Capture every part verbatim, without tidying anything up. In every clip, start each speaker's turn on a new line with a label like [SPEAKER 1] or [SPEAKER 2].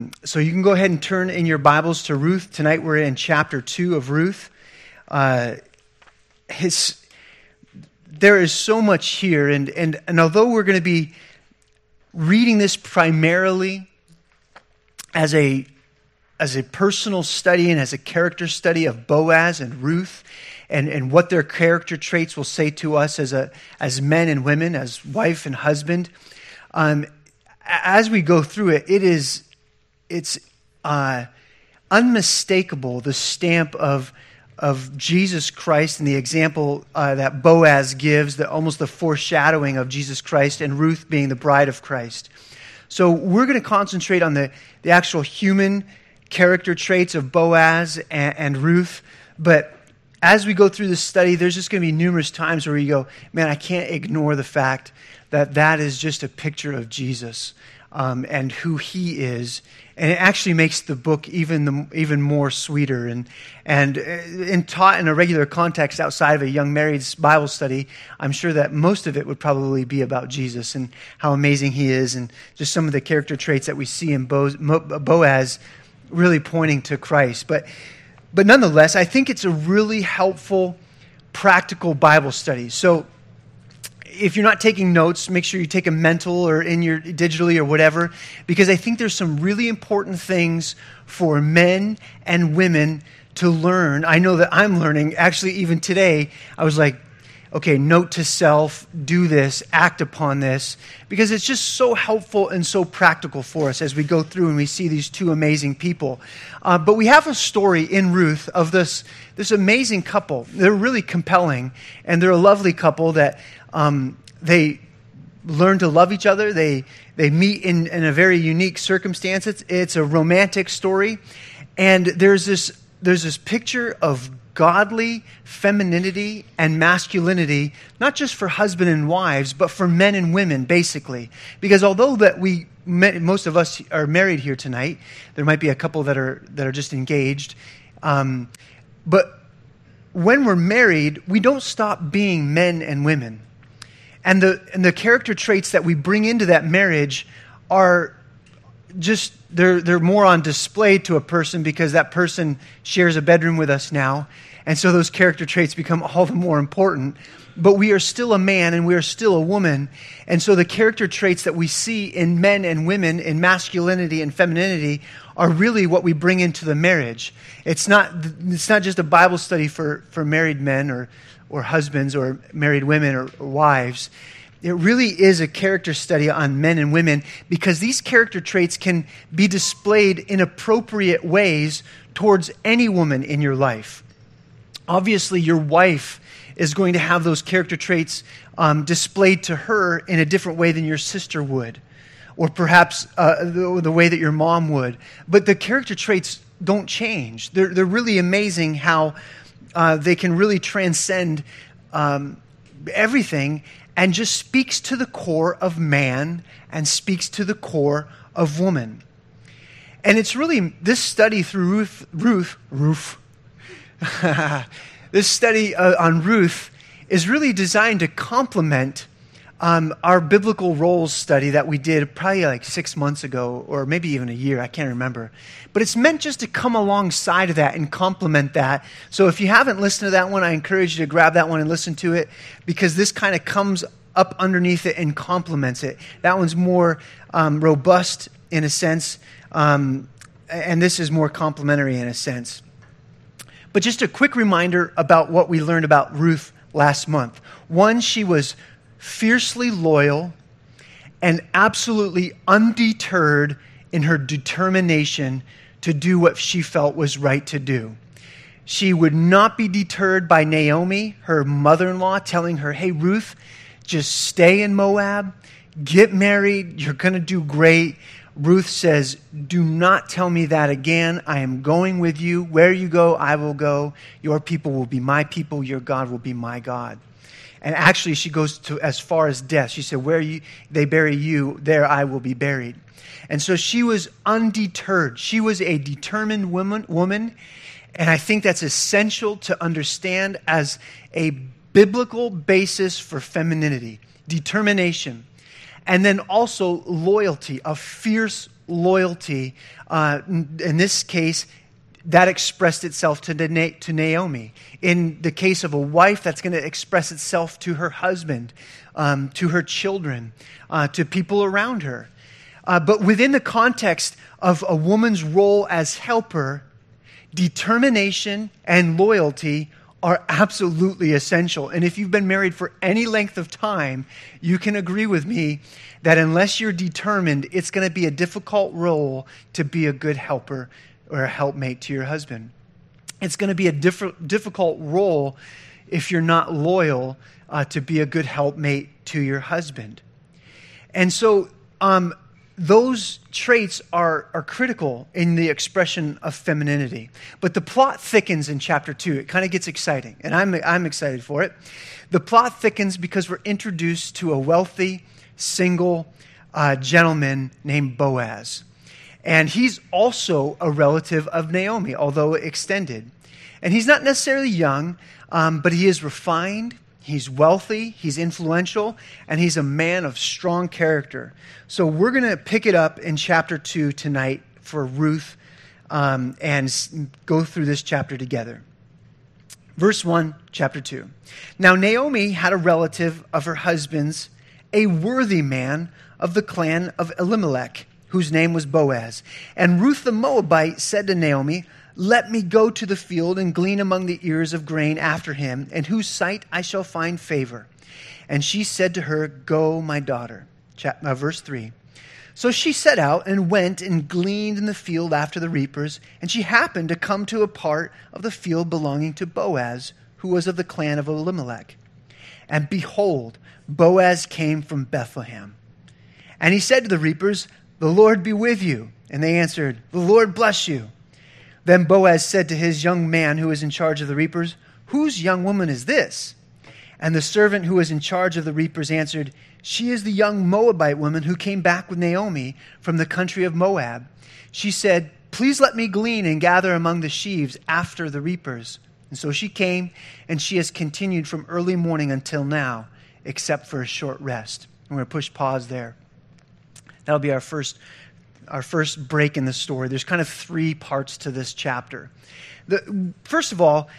[SPEAKER 1] So you can go ahead and turn in your Bibles to Ruth. Tonight we're in chapter two of Ruth. Uh, his, there is so much here, and, and, and although we're going to be reading this primarily as a, as a personal study and as a character study of Boaz and Ruth, and, and what their character traits will say to us as, a, as men and women, as wife and husband, um, as we go through it, it is... It's uh, unmistakable, the stamp of of Jesus Christ and the example uh, that Boaz gives, the, almost the foreshadowing of Jesus Christ, and Ruth being the bride of Christ. So we're going to concentrate on the, the actual human character traits of Boaz and, and Ruth, but as we go through this study, there's just going to be numerous times where you go, man, I can't ignore the fact that that is just a picture of Jesus um, and who he is. And it actually makes the book even the, even more sweeter. And and in taught in a regular context outside of a young married's Bible study, I'm sure that most of it would probably be about Jesus and how amazing he is, and just some of the character traits that we see in Boaz, Boaz really pointing to Christ. But but nonetheless, I think it's a really helpful, practical Bible study. So if you're not taking notes, make sure you take a mental or in your digitally or whatever, because I think there's some really important things for men and women to learn. I know that I'm learning. Actually, even today, I was like, okay, note to self, do this, act upon this, because it's just so helpful and so practical for us as we go through and we see these two amazing people. Uh, but we have a story in Ruth of this, this amazing couple. They're really compelling, and they're a lovely couple that Um, they learn to love each other. They they meet in, in a very unique circumstance. It's, it's a romantic story, and there's this there's this picture of godly femininity and masculinity, not just for husband and wives, but for men and women, basically. Because although that we most of us are married here tonight, there might be a couple that are that are just engaged, um, but when we're married, we don't stop being men and women. And the and the character traits that we bring into that marriage are just, they're they're more on display to a person because that person shares a bedroom with us now. And so those character traits become all the more important. But we are still a man and we are still a woman. And so the character traits that we see in men and women, in masculinity and femininity, are really what we bring into the marriage. It's not it's not just a Bible study for, for married men or or husbands or married women or, or wives. It really is a character study on men and women, because these character traits can be displayed in appropriate ways towards any woman in your life. Obviously, your wife is going to have those character traits um, displayed to her in a different way than your sister would, or perhaps uh, the, the way that your mom would. But the character traits don't change. They're, they're really amazing how Uh, they can really transcend um, everything, and just speaks to the core of man and speaks to the core of woman. And it's really, this study through Ruth, Ruth, Ruth, this study uh, on Ruth is really designed to complement Um, our biblical roles study that we did probably like six months ago, or maybe even a year, I can't remember. But it's meant just to come alongside of that and complement that. So if you haven't listened to that one, I encourage you to grab that one and listen to it, because this kind of comes up underneath it and complements it. That one's more um, robust in a sense, um, and this is more complementary in a sense. But just a quick reminder about what we learned about Ruth last month. One, she was fiercely loyal and absolutely undeterred in her determination to do what she felt was right to do. She would not be deterred by Naomi, her mother-in-law, telling her, hey, Ruth, just stay in Moab, get married, you're going to do great. Ruth says, do not tell me that again. I am going with you. Where you go, I will go. Your people will be my people. Your God will be my God. And actually, she goes to as far as death. She said, where you, they bury you, there I will be buried. And so she was undeterred. She was a determined woman, woman. And I think that's essential to understand as a biblical basis for femininity, determination. And then also loyalty, a fierce loyalty. Uh, in this case, that expressed itself to, Na- to Naomi. In the case of a wife, that's going to express itself to her husband, um, to her children, uh, to people around her. Uh, but within the context of a woman's role as helper, determination and loyalty are absolutely essential. And if you've been married for any length of time, you can agree with me that unless you're determined, it's going to be a difficult role to be a good helper or a helpmate to your husband. It's going to be a diff- difficult role if you're not loyal uh, to be a good helpmate to your husband. And so um, those traits are, are critical in the expression of femininity. But the plot thickens in chapter two. It kind of gets exciting, and I'm, I'm excited for it. The plot thickens because we're introduced to a wealthy, single uh, gentleman named Boaz. And he's also a relative of Naomi, although extended. And he's not necessarily young, um, but he is refined, he's wealthy, he's influential, and he's a man of strong character. So we're going to pick it up in chapter two tonight for Ruth um, and s- go through this chapter together. Verse one, chapter two. Now Naomi had a relative of her husband's, a worthy man of the clan of Elimelech, whose name was Boaz. And Ruth the Moabite said to Naomi, "Let me go to the field and glean among the ears of grain after him, in whose sight I shall find favor." And she said to her, "Go, my daughter." Chap- uh, verse three. So she set out and went and gleaned in the field after the reapers, and she happened to come to a part of the field belonging to Boaz, who was of the clan of Elimelech. And behold, Boaz came from Bethlehem. And he said to the reapers, "The Lord be with you." And they answered, "The Lord bless you." Then Boaz said to his young man who was in charge of the reapers, "Whose young woman is this?" And the servant who was in charge of the reapers answered, "She is the young Moabite woman who came back with Naomi from the country of Moab. She said, 'Please let me glean and gather among the sheaves after the reapers.' And so she came, and she has continued from early morning until now, except for a short rest." I'm going to push pause there. That'll be our first our first break in the story. There's kind of three parts to this chapter. The, first of all,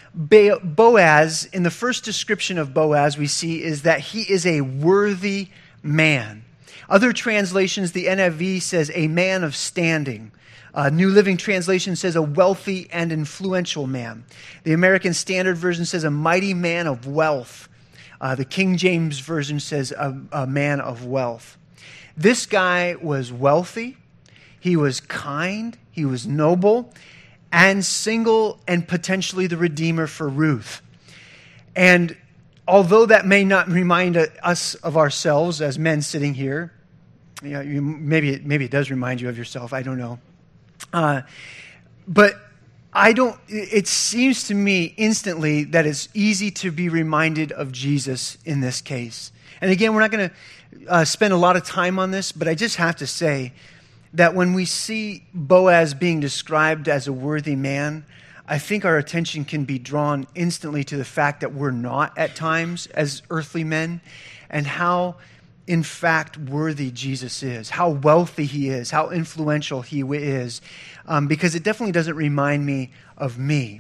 [SPEAKER 1] Boaz, in the first description of Boaz we see is that he is a worthy man. Other translations, the N I V says a man of standing. Uh, New Living Translation says a wealthy and influential man. The American Standard Version says a mighty man of wealth. Uh, the King James Version says a, a man of wealth. This guy was wealthy, he was kind, he was noble, and single and potentially the redeemer for Ruth. And although that may not remind us of ourselves as men sitting here, you know, you, maybe, it, maybe it does remind you of yourself, I don't know. Uh, but I don't, it seems to me instantly that it's easy to be reminded of Jesus in this case. And again, we're not going to uh, spend a lot of time on this, but I just have to say that when we see Boaz being described as a worthy man, I think our attention can be drawn instantly to the fact that we're not at times as earthly men, and how, in fact, worthy Jesus is, how wealthy he is, how influential he is, um, because it definitely doesn't remind me of me.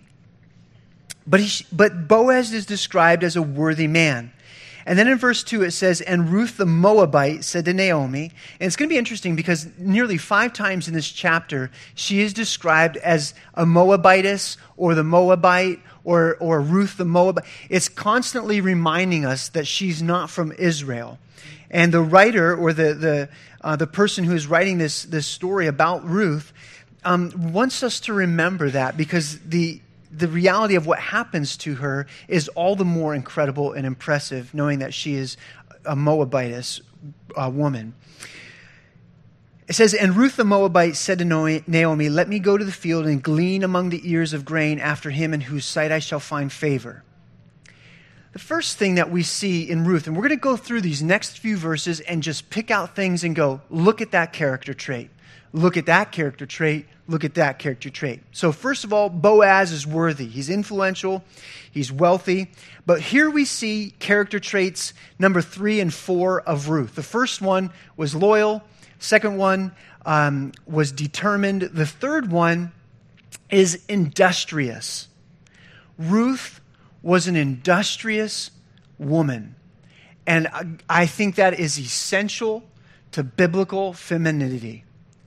[SPEAKER 1] But, he, but Boaz is described as a worthy man. And then in verse two it says, "And Ruth the Moabite said to Naomi," and it's going to be interesting because nearly five times in this chapter, she is described as a Moabitess or the Moabite or, or Ruth the Moabite. It's constantly reminding us that she's not from Israel. And the writer or the the uh, the person who is writing this, this story about Ruth um, wants us to remember that, because the the reality of what happens to her is all the more incredible and impressive, knowing that she is a Moabitess uh, woman. It says, "And Ruth the Moabite said to Naomi, 'Let me go to the field and glean among the ears of grain after him in whose sight I shall find favor.'" The first thing that we see in Ruth, and we're going to go through these next few verses and just pick out things and go, look at that character trait. Look at that character trait. Look at that character trait. So first of all, Boaz is worthy. He's influential. He's wealthy. But here we see character traits number three and four of Ruth. The first one was loyal, Second one um, was determined. The third one is industrious. Ruth was an industrious woman. And I think that is essential to biblical femininity.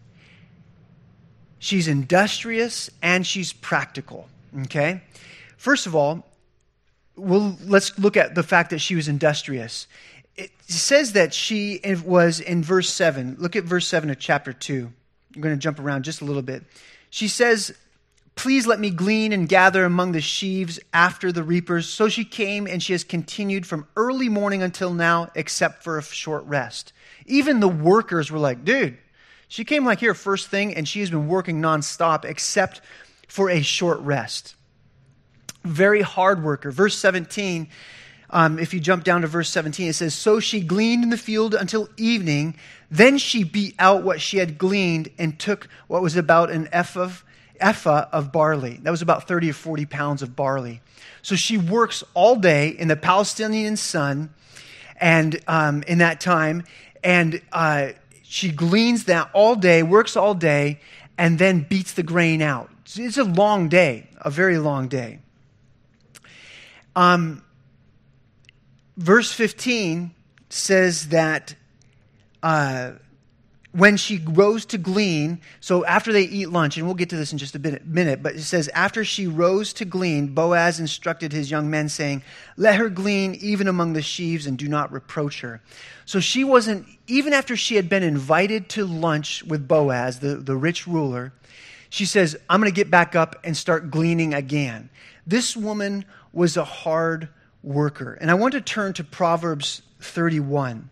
[SPEAKER 1] She's industrious and she's practical. Okay? First of all, we'll, let's look at the fact that she was industrious. It says that she was in verse seven. Look at verse seven of chapter two. I'm going to jump around just a little bit. She says, "Please let me glean and gather among the sheaves after the reapers." So she came, and she has continued from early morning until now, except for a short rest. Even the workers were like, dude, she came like here first thing, and she has been working nonstop except for a short rest. Very hard worker. Verse seventeen, um, if you jump down to verse seventeen, it says, "So she gleaned in the field until evening. Then she beat out what she had gleaned and took what was about an ephah of ephah of barley." That was about thirty or forty pounds of barley. So she works all day in the Palestinian sun and um, in that time, and uh, she gleans that all day, works all day, and then beats the grain out. It's a long day, a very long day. Um, verse fifteen says that uh, when she rose to glean, so after they eat lunch, and we'll get to this in just a bit, minute, but it says, after she rose to glean, Boaz instructed his young men, saying, "Let her glean even among the sheaves and do not reproach her." So she wasn't, even after she had been invited to lunch with Boaz, the, the rich ruler, she says, "I'm going to get back up and start gleaning again." This woman was a hard worker. And I want to turn to Proverbs thirty-one.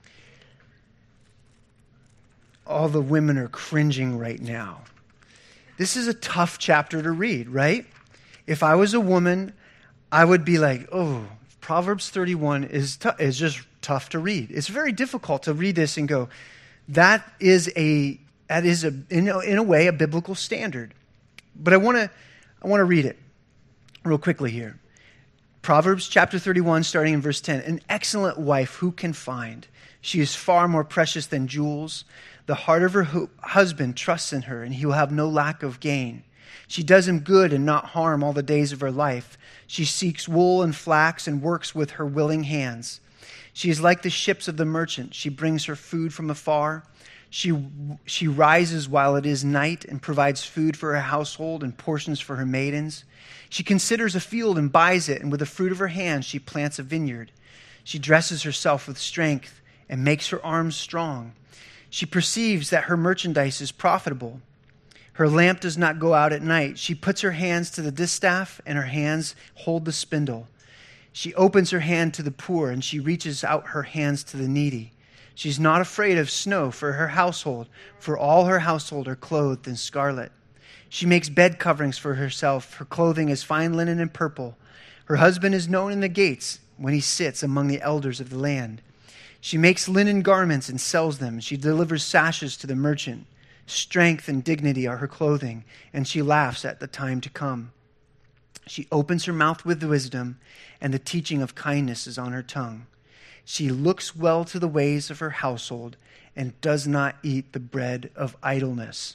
[SPEAKER 1] All the women are cringing right now. This is a tough chapter to read, right? If I was a woman, I would be like, oh, Proverbs thirty-one is t- is just tough to read. It's very difficult to read this and go, that is a that is a in a, in a way a biblical standard. But I want to I want to read it real quickly here. Proverbs chapter thirty-one, starting in verse ten. "An excellent wife who can find? She is far more precious than jewels. The heart of her hu- husband trusts in her, and he will have no lack of gain. She does him good and not harm all the days of her life. She seeks wool and flax and works with her willing hands. She is like the ships of the merchant. She brings her food from afar. She, she rises while it is night and provides food for her household and portions for her maidens. She considers a field and buys it, and with the fruit of her hands she plants a vineyard. She dresses herself with strength and makes her arms strong. She perceives that her merchandise is profitable. Her lamp does not go out at night. She puts her hands to the distaff, and her hands hold the spindle. She opens her hand to the poor, and she reaches out her hands to the needy. She's not afraid of snow for her household, for all her household are clothed in scarlet. She makes bed coverings for herself. Her clothing is fine linen and purple. Her husband is known in the gates when he sits among the elders of the land. She makes linen garments and sells them. She delivers sashes to the merchant. Strength and dignity are her clothing, and she laughs at the time to come. She opens her mouth with wisdom, and the teaching of kindness is on her tongue. She looks well to the ways of her household and does not eat the bread of idleness.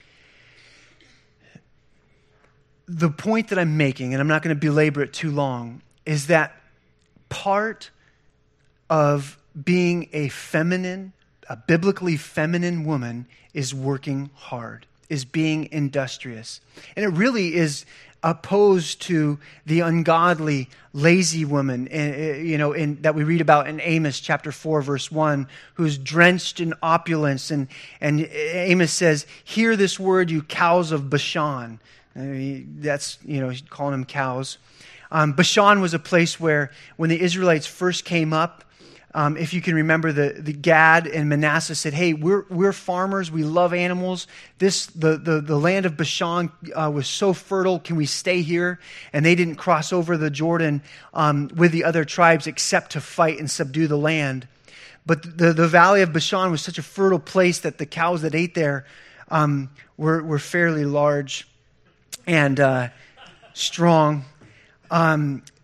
[SPEAKER 1] The point that I'm making, and I'm not going to belabor it too long, is that part of being a feminine, a biblically feminine woman is working hard, is being industrious. And it really is opposed to the ungodly, lazy woman, you know, in, that we read about in Amos chapter four, verse one, who's drenched in opulence. And, and Amos says, "Hear this word, you cows of Bashan." I mean, that's, you know, calling them cows. Um, Bashan was a place where when the Israelites first came up, Um, if you can remember, the, the Gad and Manasseh said, "Hey, we're we're farmers. We love animals. This the the, the land of Bashan uh, was so fertile. Can we stay here?" And they didn't cross over the Jordan um, with the other tribes except to fight and subdue the land. But the the valley of Bashan was such a fertile place that the cows that ate there um, were were fairly large and uh, strong. Um,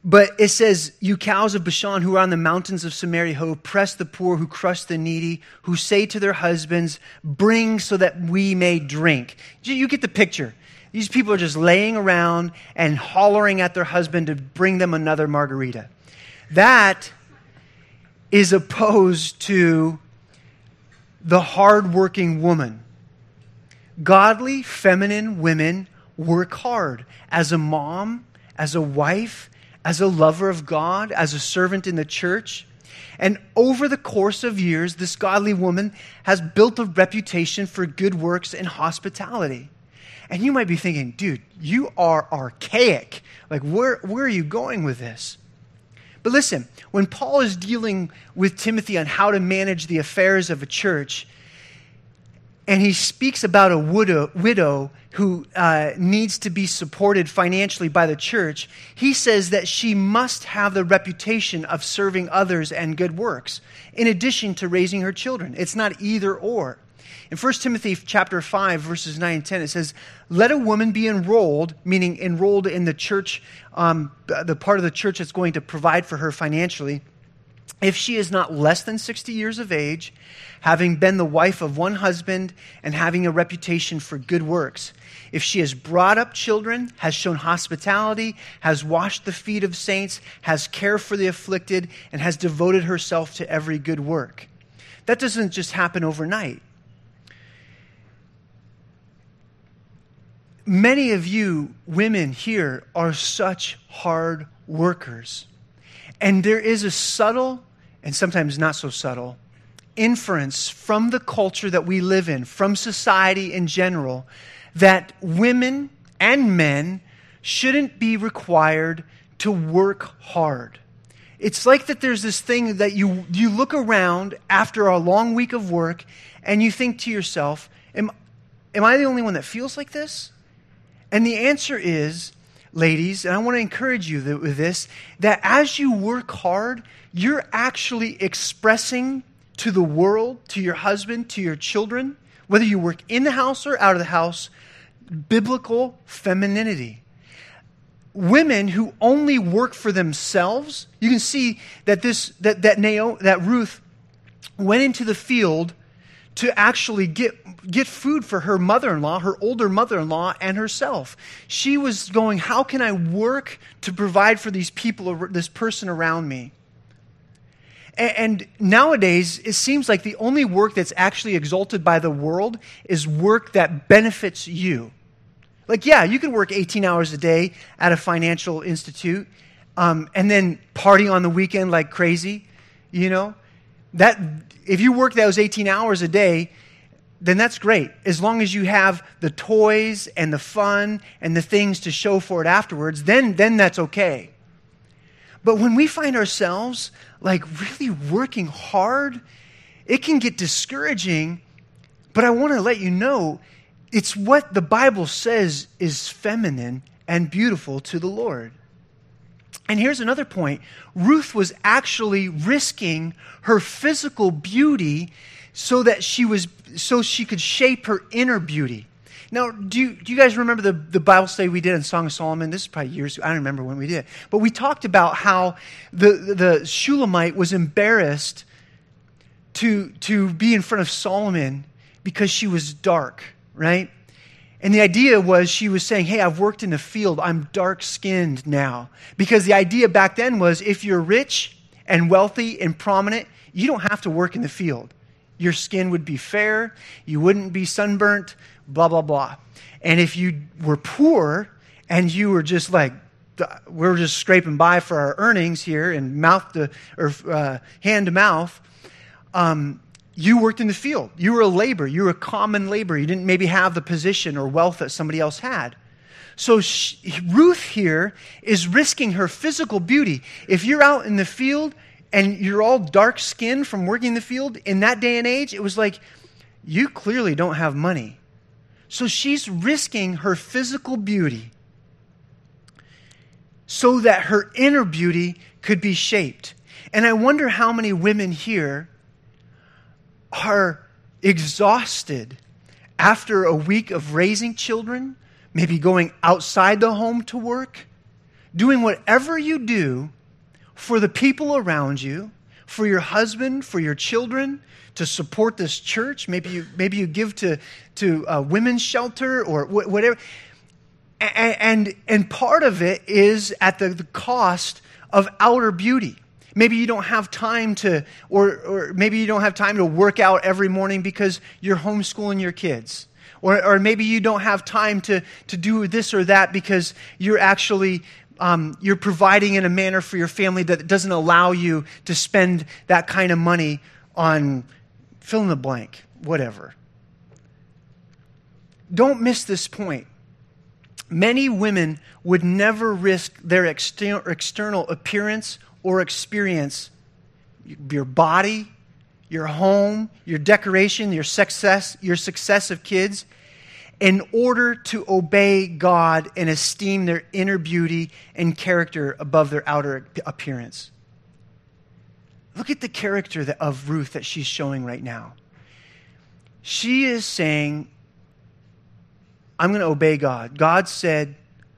[SPEAKER 1] But it says, you cows of Bashan who are on the mountains of Samaria, who oppress the poor, who crush the needy, who say to their husbands, bring so that we may drink. You get the picture. These people are just laying around and hollering at their husband to bring them another margarita. That is opposed to the hardworking woman. Godly, feminine women work hard as a mom, as a wife, as a lover of God, as a servant in the church. And over the course of years, this godly woman has built a reputation for good works and hospitality. And you might be thinking, dude, you are archaic. Like, where, where are you going with this? But listen, when Paul is dealing with Timothy on how to manage the affairs of a church, and he speaks about a widow, widow who uh, needs to be supported financially by the church, he says that she must have the reputation of serving others and good works, in addition to raising her children. It's not either or. In First Timothy chapter five, verses nine and ten, it says, let a woman be enrolled, meaning enrolled in the church, um, the part of the church that's going to provide for her financially, if she is not less than sixty years of age, having been the wife of one husband and having a reputation for good works. If she has brought up children, has shown hospitality, has washed the feet of saints, has care for the afflicted, and has devoted herself to every good work. That doesn't just happen overnight. Many of you women here are such hard workers. And there is a subtle, and sometimes not so subtle, inference from the culture that we live in, from society in general, that women and men shouldn't be required to work hard. It's like that there's this thing that you, you look around after a long week of work and you think to yourself, am, am I the only one that feels like this? And the answer is, ladies, and I want to encourage you that, with this, that as you work hard, you're actually expressing to the world, to your husband, to your children, whether you work in the house or out of the house, biblical femininity. Women who only work for themselves, you can see that this that that Naomi, that Ruth went into the field to actually get get food for her mother-in-law, her older mother-in-law, and herself. She was going, how can I work to provide for these people, this person around me? And nowadays, it seems like the only work that's actually exalted by the world is work that benefits you. Like, yeah, you can work eighteen hours a day at a financial institute um, and then party on the weekend like crazy, you know? That if you work those eighteen hours a day, then that's great. As long as you have the toys and the fun and the things to show for it afterwards, then, then that's okay. But when we find ourselves like really working hard, it can get discouraging. But I want to let you know, it's what the Bible says is feminine and beautiful to the Lord. And here's another point. Ruth was actually risking her physical beauty so that she was so she could shape her inner beauty. Now, do you, do you guys remember the, the Bible study we did in Song of Solomon? This is probably years ago. I don't remember when we did it. But we talked about how the, the Shulamite was embarrassed to, to be in front of Solomon because she was dark, right? And the idea was she was saying, hey, I've worked in the field. I'm dark-skinned now. Because the idea back then was if you're rich and wealthy and prominent, you don't have to work in the field. Your skin would be fair. You wouldn't be sunburnt, blah, blah, blah. And if you were poor and you were just like, we're just scraping by for our earnings here and mouth to, or uh, hand to mouth, um, you worked in the field. You were a laborer. You were a common laborer. You didn't maybe have the position or wealth that somebody else had. So she, Ruth here is risking her physical beauty. If you're out in the field and you're all dark-skinned from working in the field, in that day and age, it was like, you clearly don't have money. So she's risking her physical beauty so that her inner beauty could be shaped. And I wonder how many women here are exhausted after a week of raising children, maybe going outside the home to work, doing whatever you do for the people around you, for your husband, for your children, to support this church. Maybe you maybe you give to to a women's shelter or wh- whatever. And, and and part of it is at the, the cost of outer beauty. Maybe you don't have time to, or or maybe you don't have time to work out every morning because you're homeschooling your kids. Or or maybe you don't have time to, to do this or that because you're actually um, you're providing in a manner for your family that doesn't allow you to spend that kind of money on fill in the blank, whatever. Don't miss this point. Many women would never risk their exter- external appearance or experience, your body, your home, your decoration, your success, your success of kids, in order to obey God and esteem their inner beauty and character above their outer appearance. Look at the character that, of Ruth that she's showing right now. She is saying, I'm going to obey God. God said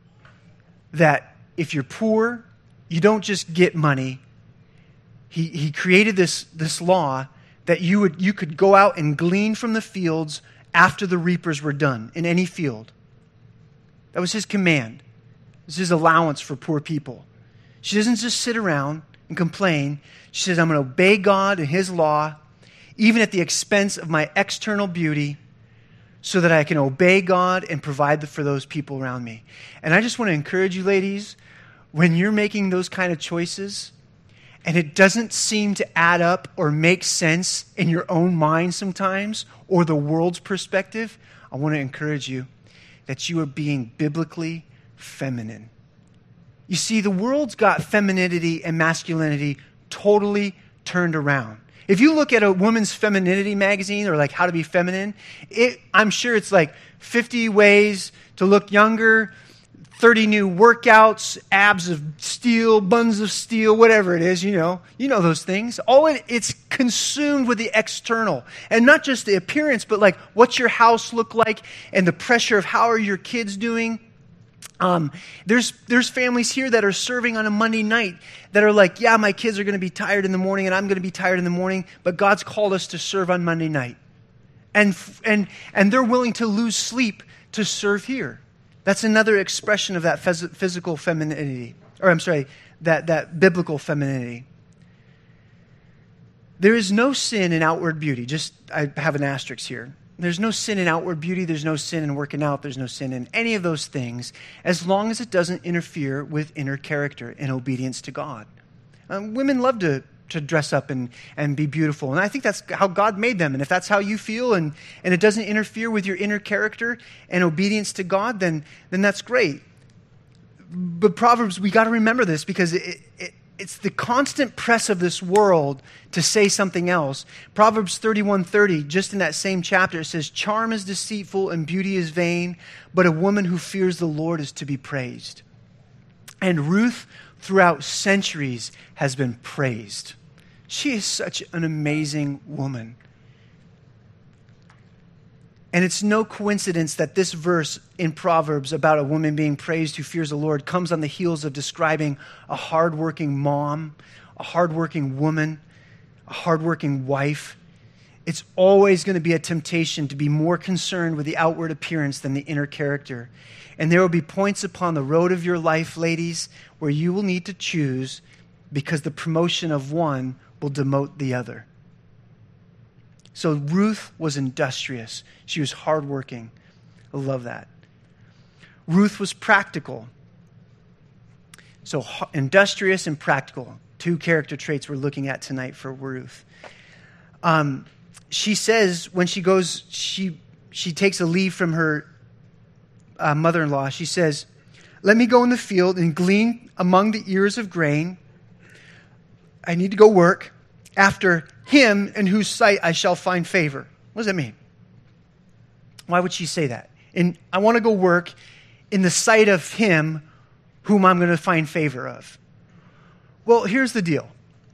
[SPEAKER 1] that if you're poor, you don't just get money. He, he created this, this law that you would you could go out and glean from the fields after the reapers were done in any field. That was his command. This is his allowance for poor people. She doesn't just sit around and complain. She says, I'm going to obey God and his law, even at the expense of my external beauty, so that I can obey God and provide for those people around me. And I just want to encourage you, ladies, when you're making those kind of choices and it doesn't seem to add up or make sense in your own mind sometimes or the world's perspective, I want to encourage you that you are being biblically feminine. You see, the world's got femininity and masculinity totally turned around. If you look at a woman's femininity magazine or like how to be feminine, it, I'm sure it's like fifty ways to look younger, thirty new workouts, abs of steel, buns of steel, whatever it is, you know. You know those things. All it, it's consumed with the external. And not just the appearance, but like what's your house look like and the pressure of how are your kids doing. Um, there's there's families here that are serving on a Monday night that are like, yeah, my kids are going to be tired in the morning and I'm going to be tired in the morning, but God's called us to serve on Monday night. And and and they're willing to lose sleep to serve here. That's another expression of that phys- physical femininity. Or I'm sorry, that, that biblical femininity. There is no sin in outward beauty. Just, I have an asterisk here. There's no sin in outward beauty. There's no sin in working out. There's no sin in any of those things, as long as it doesn't interfere with inner character and obedience to God. Um, women love to, to dress up and, and be beautiful. And I think that's how God made them. And if that's how you feel and, and it doesn't interfere with your inner character and obedience to God, then, then that's great. But Proverbs, we got to remember this because it, it, it's the constant press of this world to say something else. Proverbs thirty-one thirty, just in that same chapter, it says, charm is deceitful and beauty is vain, but a woman who fears the Lord is to be praised. And Ruth, throughout centuries, has been praised. She is such an amazing woman. And it's no coincidence that this verse in Proverbs about a woman being praised who fears the Lord comes on the heels of describing a hardworking mom, a hardworking woman, a hardworking wife. It's always going to be a temptation to be more concerned with the outward appearance than the inner character. And there will be points upon the road of your life, ladies, where you will need to choose because the promotion of one will demote the other. So Ruth was industrious. She was hardworking. I love that. Ruth was practical. So industrious and practical. Two character traits we're looking at tonight for Ruth. Um, she says when she goes, she she takes a leave from her uh, mother-in-law. She says, let me go in the field and glean among the ears of grain. I need to go work after him in whose sight I shall find favor. What does that mean? Why would she say that? And I want to go work in the sight of him whom I'm going to find favor of. Well, here's the deal.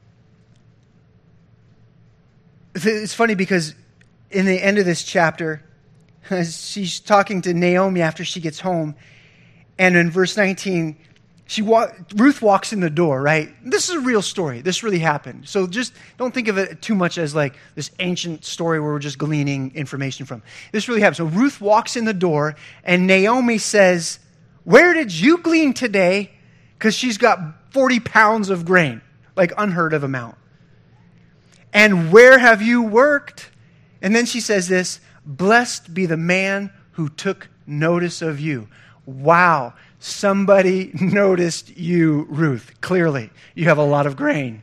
[SPEAKER 1] It's funny because in the end of this chapter, she's talking to Naomi after she gets home. And in verse nineteen, She wa- Ruth walks in the door, right? This is a real story. This really happened. So just don't think of it too much as like this ancient story where we're just gleaning information from. This really happened. So Ruth walks in the door, and Naomi says, "Where did you glean today?" Because she's got forty pounds of grain, like unheard of amount. "And where have you worked?" And then she says this, "Blessed be the man who took notice of you." Wow. Somebody noticed you, Ruth. Clearly, you have a lot of grain.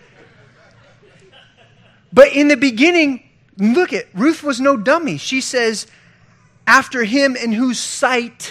[SPEAKER 1] But in the beginning, look at, Ruth was no dummy. She says, "After him in whose sight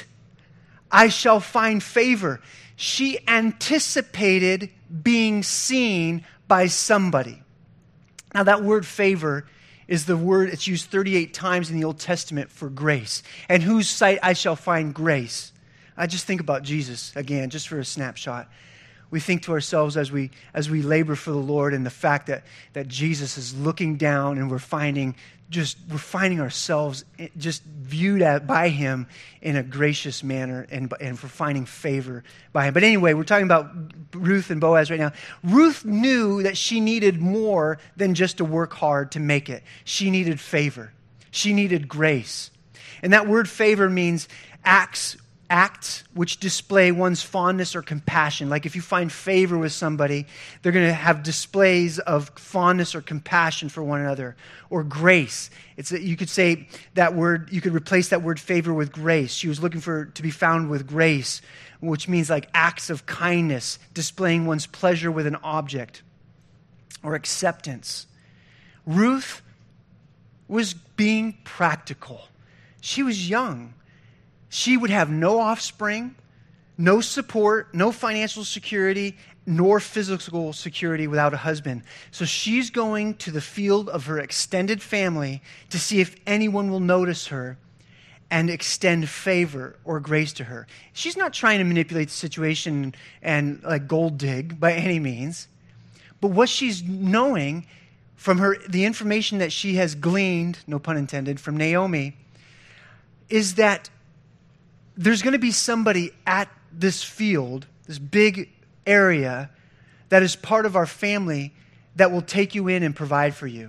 [SPEAKER 1] I shall find favor." She anticipated being seen by somebody. Now that word favor is the word, it's used thirty-eight times in the Old Testament for grace. "And whose sight I shall find grace." I just think about Jesus again, just for a snapshot. We think to ourselves as we as we labor for the Lord, and the fact that, that Jesus is looking down, and we're finding just we're finding ourselves just viewed at, by Him in a gracious manner, and and for finding favor by Him. But anyway, we're talking about Ruth and Boaz right now. Ruth knew that she needed more than just to work hard to make it. She needed favor. She needed grace, and that word favor means acts. Acts which display one's fondness or compassion. Like if you find favor with somebody, they're going to have displays of fondness or compassion for one another. Or grace. It's a, you could say that word, you could replace that word favor with grace. She was looking for to be found with grace, which means like acts of kindness, displaying one's pleasure with an object, or acceptance. Ruth was being practical. She was young. She would have no offspring, no support, no financial security, nor physical security without a husband. So she's going to the field of her extended family to see if anyone will notice her and extend favor or grace to her. She's not trying to manipulate the situation and like gold dig by any means. But what she's knowing from her, the information that she has gleaned, no pun intended, from Naomi, is that there's going to be somebody at this field, this big area, that is part of our family that will take you in and provide for you.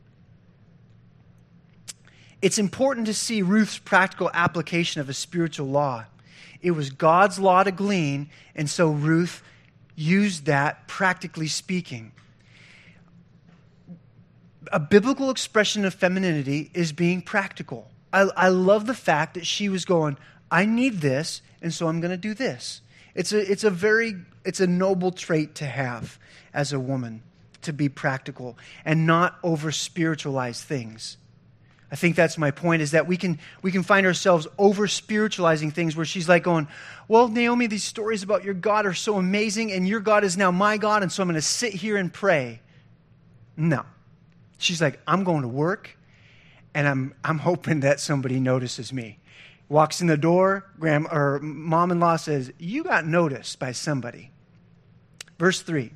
[SPEAKER 1] It's important to see Ruth's practical application of a spiritual law. It was God's law to glean, and so Ruth used that, practically speaking. A biblical expression of femininity is being practical. I, I love the fact that she was going, I need this, and so I'm going to do this. It's a, it's a very, it's a noble trait to have as a woman, to be practical and not over-spiritualize things. I think that's my point, is that we can we can find ourselves over-spiritualizing things where she's like going, well, Naomi, these stories about your God are so amazing, and your God is now my God, and so I'm going to sit here and pray. No. She's like, I'm going to work, and I'm I'm hoping that somebody notices me. Walks in the door, grandma or mom-in-law says, you got noticed by somebody. Verse three.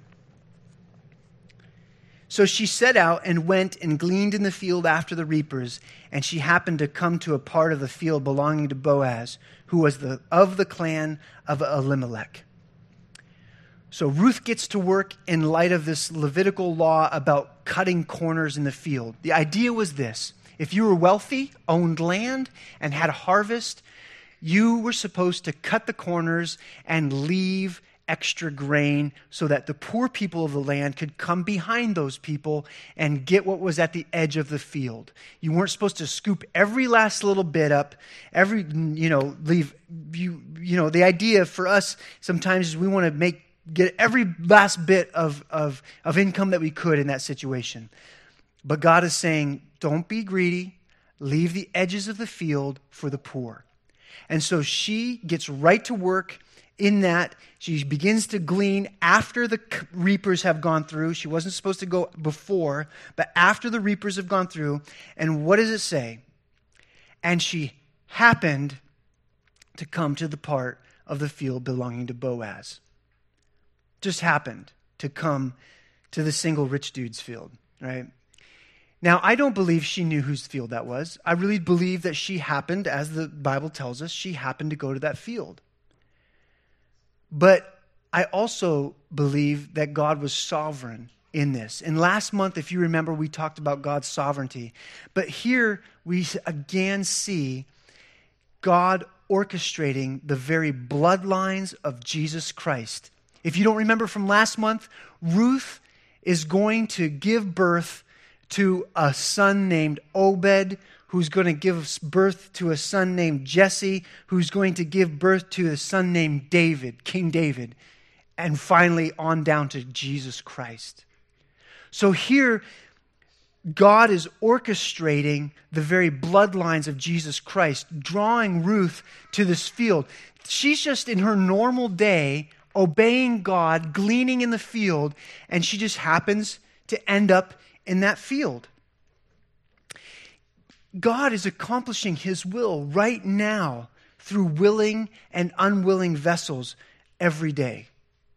[SPEAKER 1] So she set out and went and gleaned in the field after the reapers, and she happened to come to a part of the field belonging to Boaz, who was the of the clan of Elimelech. So Ruth gets to work in light of this Levitical law about cutting corners in the field. The idea was this. If you were wealthy, owned land, and had a harvest, you were supposed to cut the corners and leave extra grain so that the poor people of the land could come behind those people and get what was at the edge of the field. You weren't supposed to scoop every last little bit up, every, you know, leave, you, you know, the idea for us sometimes is we want to make, get every last bit of, of, of income that we could in that situation. But God is saying, don't be greedy. Leave the edges of the field for the poor. And so she gets right to work in that. She begins to glean after the reapers have gone through. She wasn't supposed to go before, but after the reapers have gone through. And what does it say? And she happened to come to the part of the field belonging to Boaz. Just happened to come to the single rich dude's field, right? Now, I don't believe she knew whose field that was. I really believe that she happened, as the Bible tells us, she happened to go to that field. But I also believe that God was sovereign in this. And last month, if you remember, we talked about God's sovereignty. But here we again see God orchestrating the very bloodlines of Jesus Christ. If you don't remember from last month, Ruth is going to give birth to a son named Obed, who's going to give birth to a son named Jesse, who's going to give birth to a son named David, King David, and finally on down to Jesus Christ. So here, God is orchestrating the very bloodlines of Jesus Christ, drawing Ruth to this field. She's just in her normal day, obeying God, gleaning in the field, and she just happens to end up in that field. God is accomplishing His will right now through willing and unwilling vessels every day.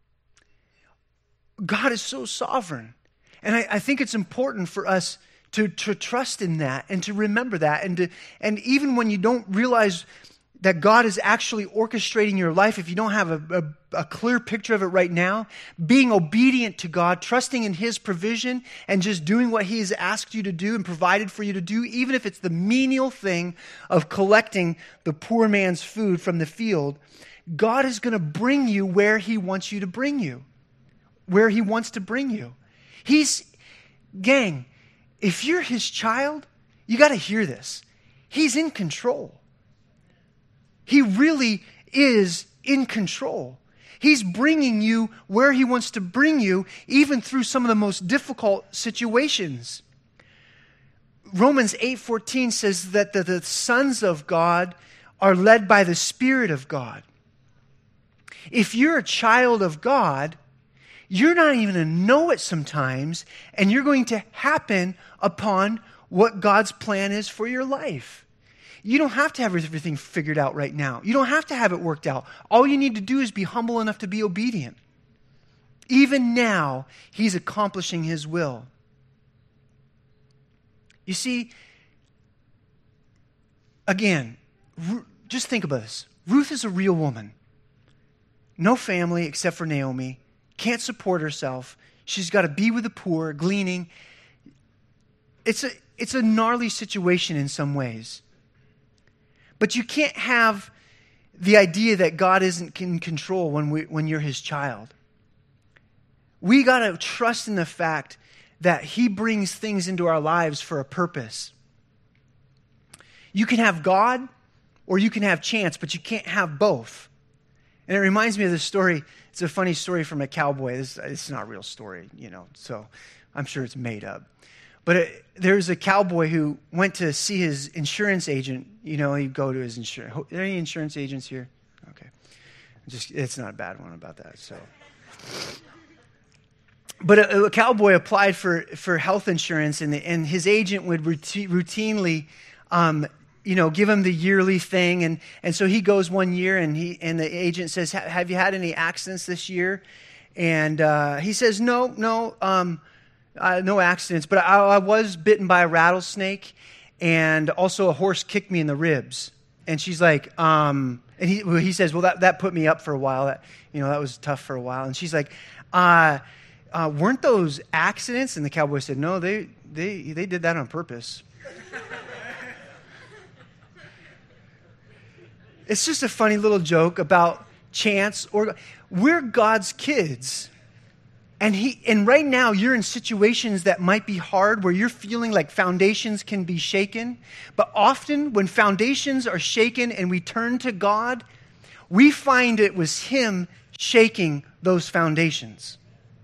[SPEAKER 1] God is so sovereign. And I, I think it's important for us to, to trust in that and to remember that. And, to, and even when you don't realize that God is actually orchestrating your life, if you don't have a, a, a clear picture of it right now, being obedient to God, trusting in His provision, and just doing what He has asked you to do and provided for you to do, even if it's the menial thing of collecting the poor man's food from the field, God is going to bring you where He wants you to bring you, where He wants to bring you. He's, gang, if you're His child, you got to hear this. He's in control. He really is in control. He's bringing you where He wants to bring you, even through some of the most difficult situations. Romans eight fourteen says that the, the sons of God are led by the Spirit of God. If you're a child of God, you're not even going to know it sometimes, and you're going to happen upon what God's plan is for your life. You don't have to have everything figured out right now. You don't have to have it worked out. All you need to do is be humble enough to be obedient. Even now, He's accomplishing His will. You see, again, just think about this. Ruth is a real woman. No family except for Naomi. Can't support herself. She's got to be with the poor, gleaning. It's a, it's a gnarly situation in some ways. But you can't have the idea that God isn't in control when, we, when you're His child. We got to trust in the fact that He brings things into our lives for a purpose. You can have God or you can have chance, but you can't have both. And it reminds me of this story. It's a funny story from a cowboy. This, it's not a real story, you know, so I'm sure it's made up. But it, there was a cowboy who went to see his insurance agent. You know, he'd go to his insurance. Are there any insurance agents here? Okay. Just, it's not a bad one about that, so. But a, a cowboy applied for, for health insurance, and, the, and his agent would routine, routinely um, you know, give him the yearly thing. And, and so he goes one year and he and the agent says, have you had any accidents this year? And uh, he says, no, no, um, uh, no accidents. But I, I was bitten by a rattlesnake, and also a horse kicked me in the ribs. And she's like, um, and he, well, he says, well, that, that put me up for a while. That, you know, that was tough for a while. And she's like, uh, uh, weren't those accidents? And the cowboy said, no, they they they did that on purpose. It's just a funny little joke about chance. Or we're God's kids. And he and right now you're in situations that might be hard, where you're feeling like foundations can be shaken. But often when foundations are shaken and we turn to God, we find it was Him shaking those foundations.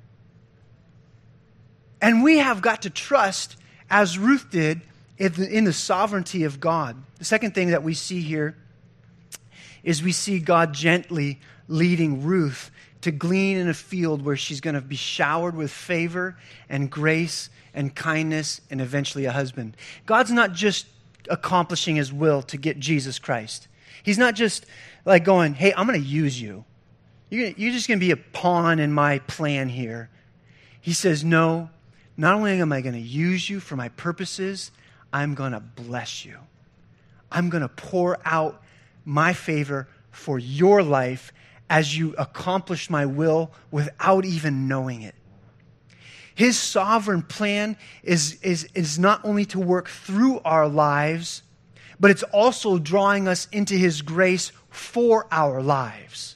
[SPEAKER 1] And we have got to trust, as Ruth did, in the sovereignty of God. The second thing that we see here is we see God gently leading Ruth to glean in a field where she's going to be showered with favor and grace and kindness and eventually a husband. God's not just accomplishing His will to get Jesus Christ. He's not just like going, hey, I'm going to use you. You're just going to be a pawn in my plan here. He says, no, not only am I going to use you for my purposes, I'm going to bless you. I'm going to pour out my favor for your life as you accomplish my will without even knowing it. His sovereign plan is, is, is not only to work through our lives, but it's also drawing us into His grace for our lives.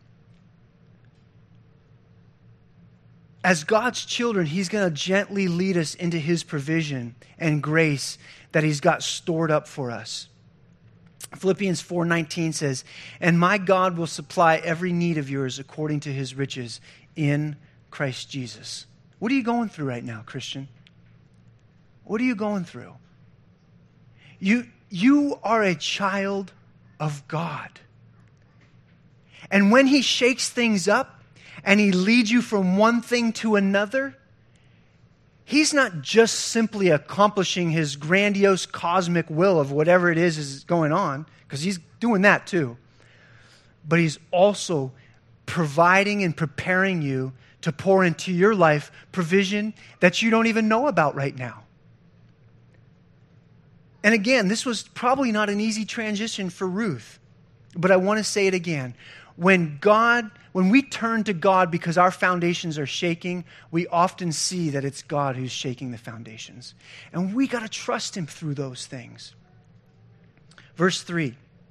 [SPEAKER 1] As God's children, He's going to gently lead us into His provision and grace that He's got stored up for us. Philippians four nineteen says, "And my God will supply every need of yours according to His riches in Christ Jesus." What are you going through right now, Christian? What are you going through? You, you are a child of God. And when He shakes things up and He leads you from one thing to another, He's not just simply accomplishing His grandiose cosmic will of whatever it is is going on, because He's doing that too. But He's also providing and preparing you to pour into your life provision that you don't even know about right now. And again, this was probably not an easy transition for Ruth, but I want to say it again. When God, when we turn to God because our foundations are shaking, we often see that it's God who's shaking the foundations. And we got to trust Him through those things. Verse three.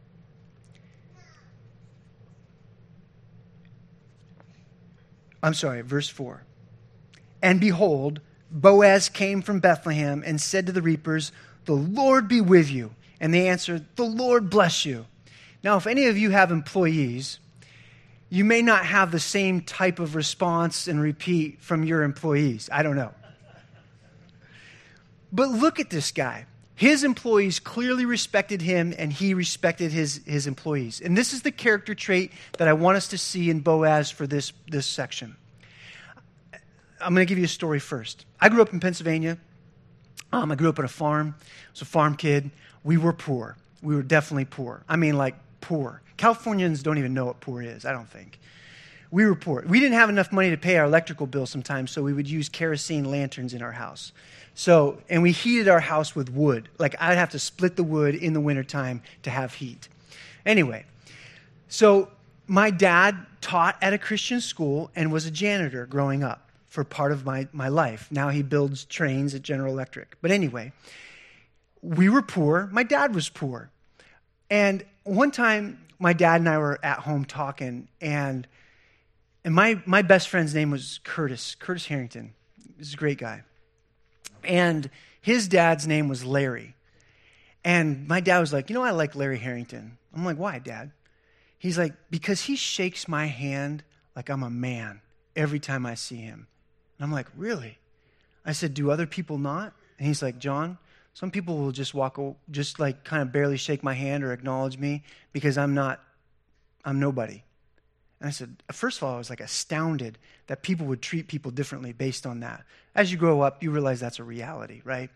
[SPEAKER 1] I'm sorry, verse four. "And behold, Boaz came from Bethlehem and said to the reapers, 'The Lord be with you.' And they answered, 'The Lord bless you.'" Now, if any of you have employees, you may not have the same type of response and repeat from your employees. I don't know. But look at this guy. His employees clearly respected him, and he respected his, his employees. And this is the character trait that I want us to see in Boaz for this, this section. I'm going to give you a story first. I grew up in Pennsylvania. Um, I grew up on a farm. I was a farm kid. We were poor. We were definitely poor. I mean, like, poor. Californians don't even know what poor is, I don't think. We were poor. We didn't have enough money to pay our electrical bill sometimes, so we would use kerosene lanterns in our house. So, and we heated our house with wood. Like, I'd have to split the wood in the wintertime to have heat. Anyway, so my dad taught at a Christian school and was a janitor growing up for part of my, my life. Now he builds trains at General Electric. But anyway, we were poor. My dad was poor. And one time, my dad and I were at home talking, and and my, my best friend's name was Curtis, Curtis Harrington. He's a great guy. And his dad's name was Larry. And my dad was like, "You know, I like Larry Harrington." I'm like, "Why, Dad?" He's like, "Because he shakes my hand like I'm a man every time I see him." And I'm like, "Really?" I said, "Do other people not?" And he's like, "John, some people will just walk, just like kind of barely shake my hand or acknowledge me because I'm not, I'm nobody." And I said, first of all, I was like astounded that people would treat people differently based on that. As you grow up, you realize that's a reality, right?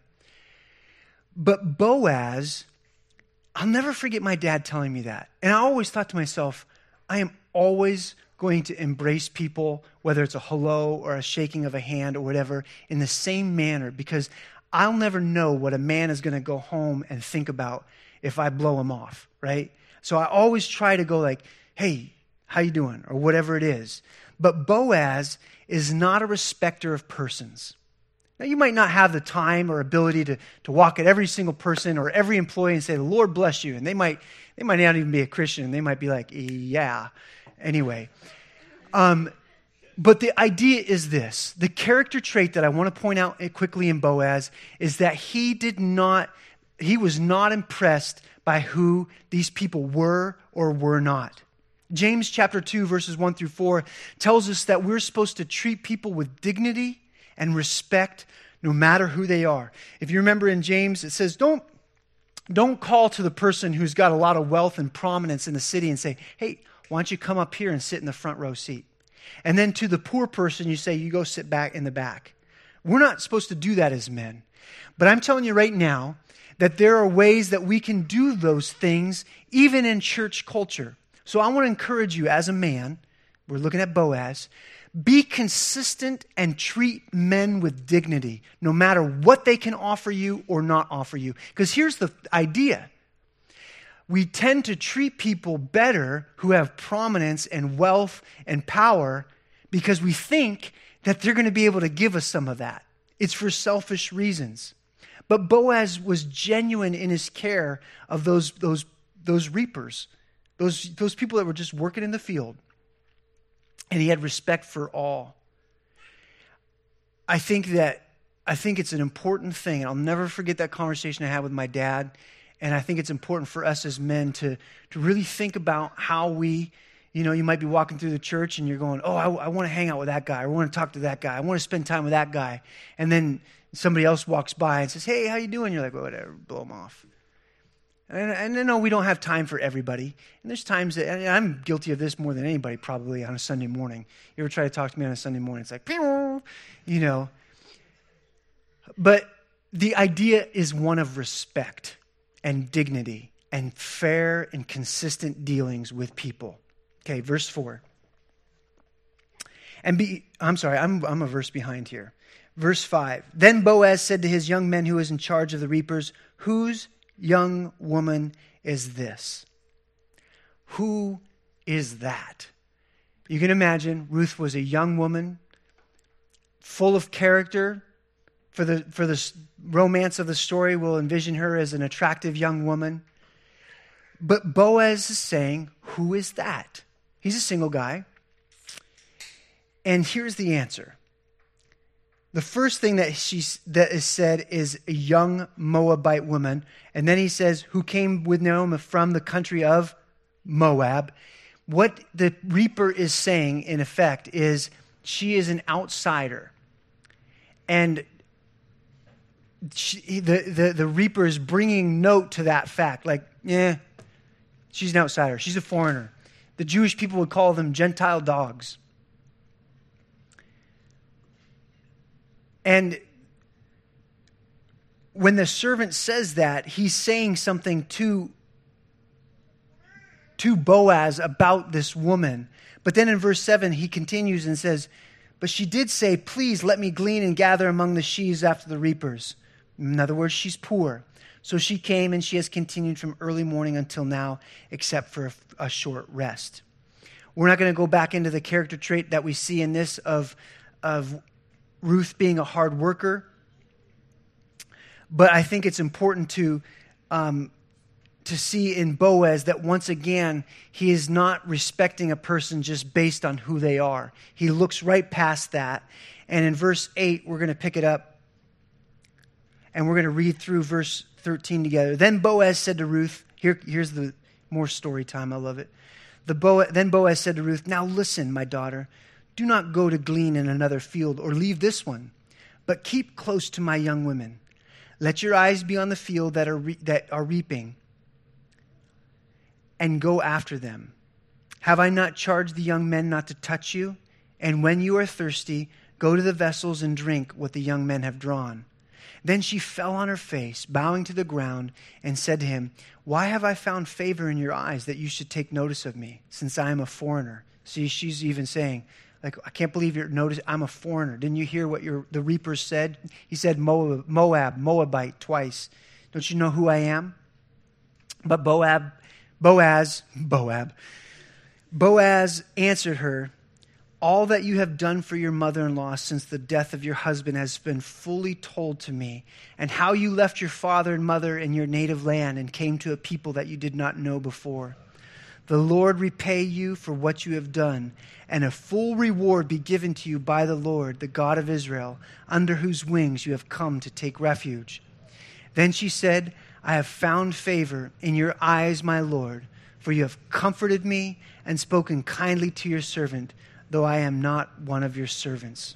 [SPEAKER 1] But Boaz, I'll never forget my dad telling me that. And I always thought to myself, I am always going to embrace people, whether it's a hello or a shaking of a hand or whatever, in the same manner, because I'll never know what a man is going to go home and think about if I blow him off, right? So I always try to go like, "Hey, how you doing?" or whatever it is. But Boaz is not a respecter of persons. Now, you might not have the time or ability to, to walk at every single person or every employee and say, "The Lord bless you." And they might they might not even be a Christian. They might be like, "Yeah." Anyway. Um, but the idea is this. The character trait that I want to point out quickly in Boaz is that he did not, he was not impressed by who these people were or were not. James chapter two, verses one through four tells us that we're supposed to treat people with dignity and respect no matter who they are. If you remember in James, it says, don't, don't call to the person who's got a lot of wealth and prominence in the city and say, "Hey, why don't you come up here and sit in the front row seat?" And then to the poor person, you say, "You go sit back in the back." We're not supposed to do that as men. But I'm telling you right now that there are ways that we can do those things even in church culture. So I want to encourage you as a man, we're looking at Boaz, be consistent and treat men with dignity, no matter what they can offer you or not offer you. Because here's the idea. we tend to treat people better who have prominence and wealth and power because we think that they're going to be able to give us some of that. It's for selfish reasons. But Boaz was genuine in his care of those, those, those reapers, those, those people that were just working in the field. And he had respect for all. I think that I think it's an important thing. I'll never forget that conversation I had with my dad. And I think it's important for us as men to, to really think about how we, you know, you might be walking through the church and you're going, oh, I, I want to hang out with that guy. I want to talk to that guy. I want to spend time with that guy. And then somebody else walks by and says, hey, how you doing? You're like, well, whatever, blow them off. And, and I know we don't have time for everybody. And there's times that, and I'm guilty of this more than anybody probably on a Sunday morning. You ever try to talk to me on a Sunday morning? It's like, you know. But the idea is one of respect and dignity and fair and consistent dealings with people. Okay, verse four. And be, I'm sorry, I'm, I'm a verse behind here. Verse five. Then Boaz said to his young men who was in charge of the reapers, whose young woman is this? Who is that? You can imagine Ruth was a young woman, full of character. For the, for the romance of the story, we'll envision her as an attractive young woman. But Boaz is saying, who is that? He's a single guy. And here's the answer. The first thing that she that is said is a young Moabite woman. And then he says, who came with Naomi from the country of Moab. What the reaper is saying, in effect, is she is an outsider. And She, the, the, the reaper is bringing note to that fact. Like, yeah, she's an outsider. She's a foreigner. The Jewish people would call them Gentile dogs. And when the servant says that, he's saying something to, to Boaz about this woman. But then in verse seven, he continues and says, but she did say, please let me glean and gather among the sheaves after the reapers. In other words, she's poor. So she came and she has continued from early morning until now, except for a, a short rest. We're not going to go back into the character trait that we see in this of, of Ruth being a hard worker. But I think it's important to, um, to see in Boaz that once again, he is not respecting a person just based on who they are. He looks right past that. And in verse eight, we're going to pick it up. And we're going to read through verse thirteen together. Then Boaz said to Ruth, here, here's the more story time. I love it. The Boaz, then Boaz said to Ruth, now listen, my daughter, do not go to glean in another field or leave this one, but keep close to my young women. Let your eyes be on the field that are, re- that are reaping and go after them. Have I not charged the young men not to touch you? And when you are thirsty, go to the vessels and drink what the young men have drawn. Then she fell on her face, bowing to the ground, and said to him, why have I found favor in your eyes that you should take notice of me, since I am a foreigner? See, she's even saying, like, I can't believe you're noticing, I'm a foreigner. Didn't you hear what your the reaper said? He said Moab, Moab, Moabite twice. Don't you know who I am? But Boab, Boaz, Boab, Boaz answered her, all that you have done for your mother-in-law since the death of your husband has been fully told to me, and how you left your father and mother in your native land and came to a people that you did not know before. The Lord repay you for what you have done, and a full reward be given to you by the Lord, the God of Israel, under whose wings you have come to take refuge. Then she said, I have found favor in your eyes, my Lord, for you have comforted me and spoken kindly to your servant, though I am not one of your servants.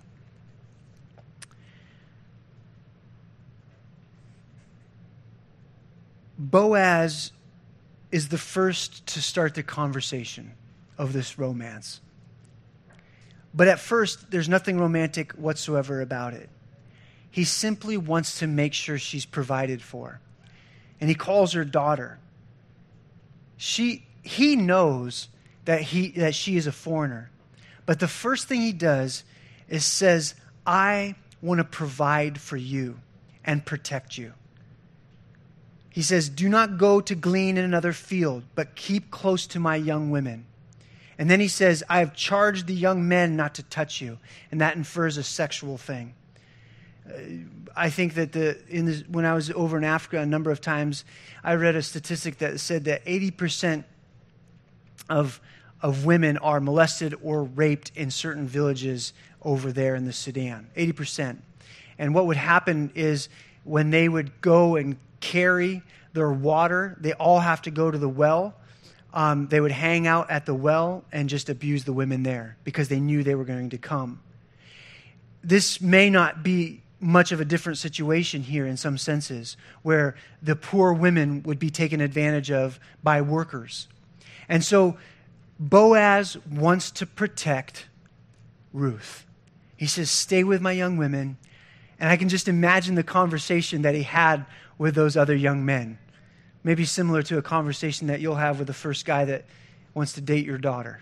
[SPEAKER 1] Boaz is the first to start the conversation of this romance. But at first, there's nothing romantic whatsoever about it. He simply wants to make sure she's provided for. And he calls her daughter. She, he knows that he that she is a foreigner. But the first thing he does is says, I want to provide for you and protect you. He says, do not go to glean in another field, but keep close to my young women. And then he says, I have charged the young men not to touch you. And that infers a sexual thing. Uh, I think that the in the, when I was over in Africa a number of times, I read a statistic that said that eighty percent of, of women are molested or raped in certain villages over there in the Sudan. eighty percent. And what would happen is when they would go and carry their water, they all have to go to the well. Um, they would hang out at the well and just abuse the women there because they knew they were going to come. This may not be much of a different situation here in some senses, where the poor women would be taken advantage of by workers. And so Boaz wants to protect Ruth. He says, stay with my young women. And I can just imagine the conversation that he had with those other young men. Maybe similar to a conversation that you'll have with the first guy that wants to date your daughter.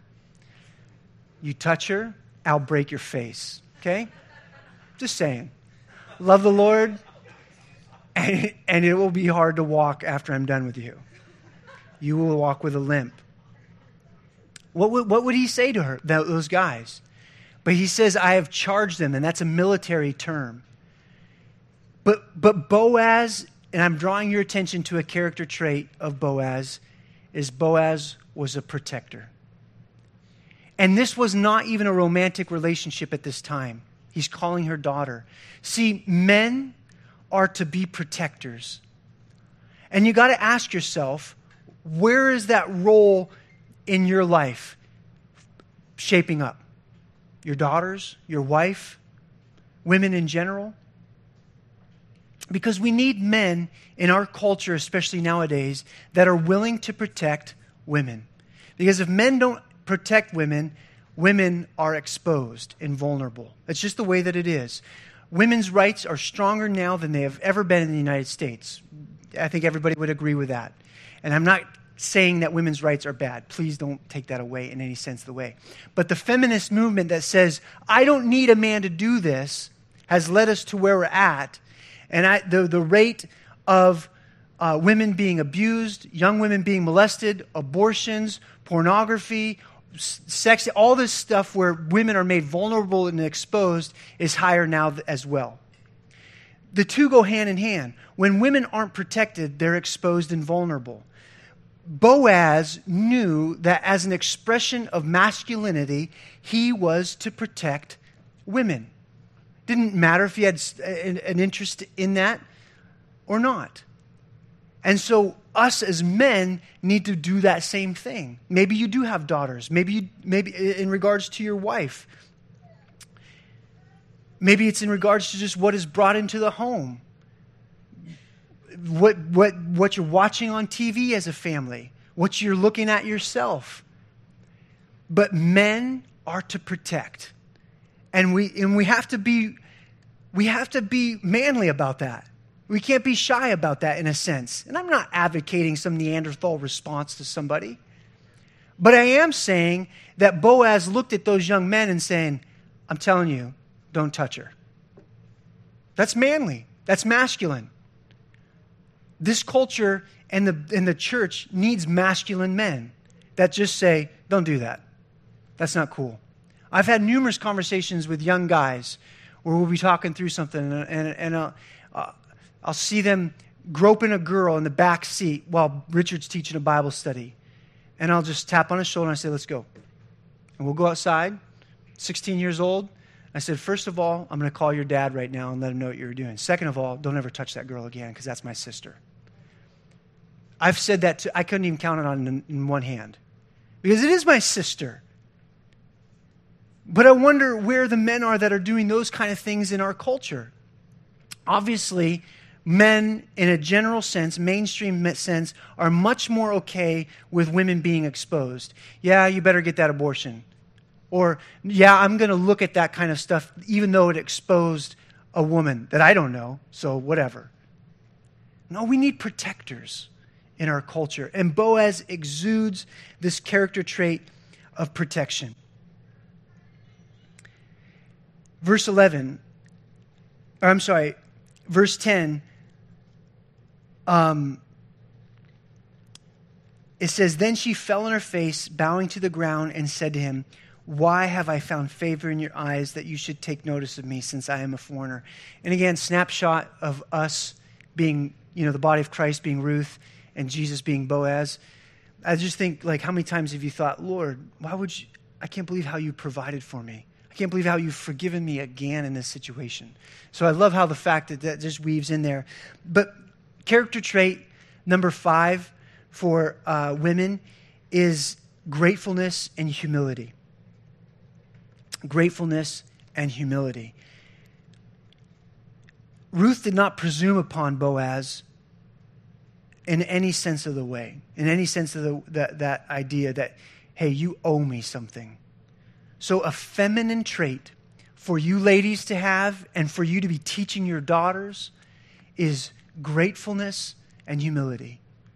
[SPEAKER 1] You touch her, I'll break your face. Okay? Just saying. Love the Lord, and, and it will be hard to walk after I'm done with you. You will walk with a limp. What would, what would he say to her, those guys? But he says, I have charged them, and that's a military term. But, but Boaz, and I'm drawing your attention to a character trait of Boaz, is Boaz was a protector. And this was not even a romantic relationship at this time. He's calling her daughter. See, men are to be protectors. And you got to ask yourself, where is that role in your life shaping up? Your daughters, your wife, women in general? Because we need men in our culture, especially nowadays, that are willing to protect women. Because if men don't protect women, women are exposed and vulnerable. It's just the way that it is. Women's rights are stronger now than they have ever been in the United States. I think everybody would agree with that. And I'm not saying that women's rights are bad. Please don't take that away in any sense of the way. But the feminist movement that says, I don't need a man to do this, has led us to where we're at. And I, the, the rate of uh, women being abused, young women being molested, abortions, pornography, sex, all this stuff where women are made vulnerable and exposed is higher now as well. The two go hand in hand. When women aren't protected, they're exposed and vulnerable. Boaz knew that as an expression of masculinity, he was to protect women. Didn't matter if he had an interest in that or not. And so us as men need to do that same thing. Maybe you do have daughters. Maybe you, maybe in regards to your wife. Maybe it's in regards to just what is brought into the home. What what what you're watching on T V as a family. What you're looking at yourself. But men are to protect. And we and we have to be we have to be manly about that. We can't be shy about that in a sense. And I'm not advocating some Neanderthal response to somebody. But I am saying that Boaz looked at those young men and saying, I'm telling you, don't touch her. That's manly. That's masculine. This culture and the, and the church needs masculine men that just say, don't do that. That's not cool. I've had numerous conversations with young guys where we'll be talking through something and, and, and uh, uh, I'll see them groping a girl in the back seat while Richard's teaching a Bible study. And I'll just tap on his shoulder and I say, let's go. And we'll go outside, sixteen years old. I said, first of all, I'm going to call your dad right now and let him know what you're doing. Second of all, don't ever touch that girl again because that's my sister. I've said that to, I couldn't even count it on in, in one hand because it is my sister. But I wonder where the men are that are doing those kind of things in our culture. Obviously, men, in a general sense, mainstream sense, are much more okay with women being exposed. Yeah, you better get that abortion. Or, yeah, I'm going to look at that kind of stuff even though it exposed a woman that I don't know, so whatever. No, we need protectors in our culture. And Boaz exudes this character trait of protection. Verse eleven, or I'm sorry, verse ten, um, it says, then she fell on her face, bowing to the ground, and said to him, why have I found favor in your eyes that you should take notice of me, since I am a foreigner? And again, snapshot of us being, you know, the body of Christ being Ruth and Jesus being Boaz. I just think, like, how many times have you thought, Lord, why would you, I can't believe how you provided for me. I can't believe how you've forgiven me again in this situation. So I love how the fact that that just weaves in there. But character trait number five for uh, women is gratefulness and humility. Gratefulness and humility. Ruth did not presume upon Boaz in any sense of the way, in any sense of the, that, that idea that, hey, you owe me something. So a feminine trait for you ladies to have and for you to be teaching your daughters is gratefulness and humility.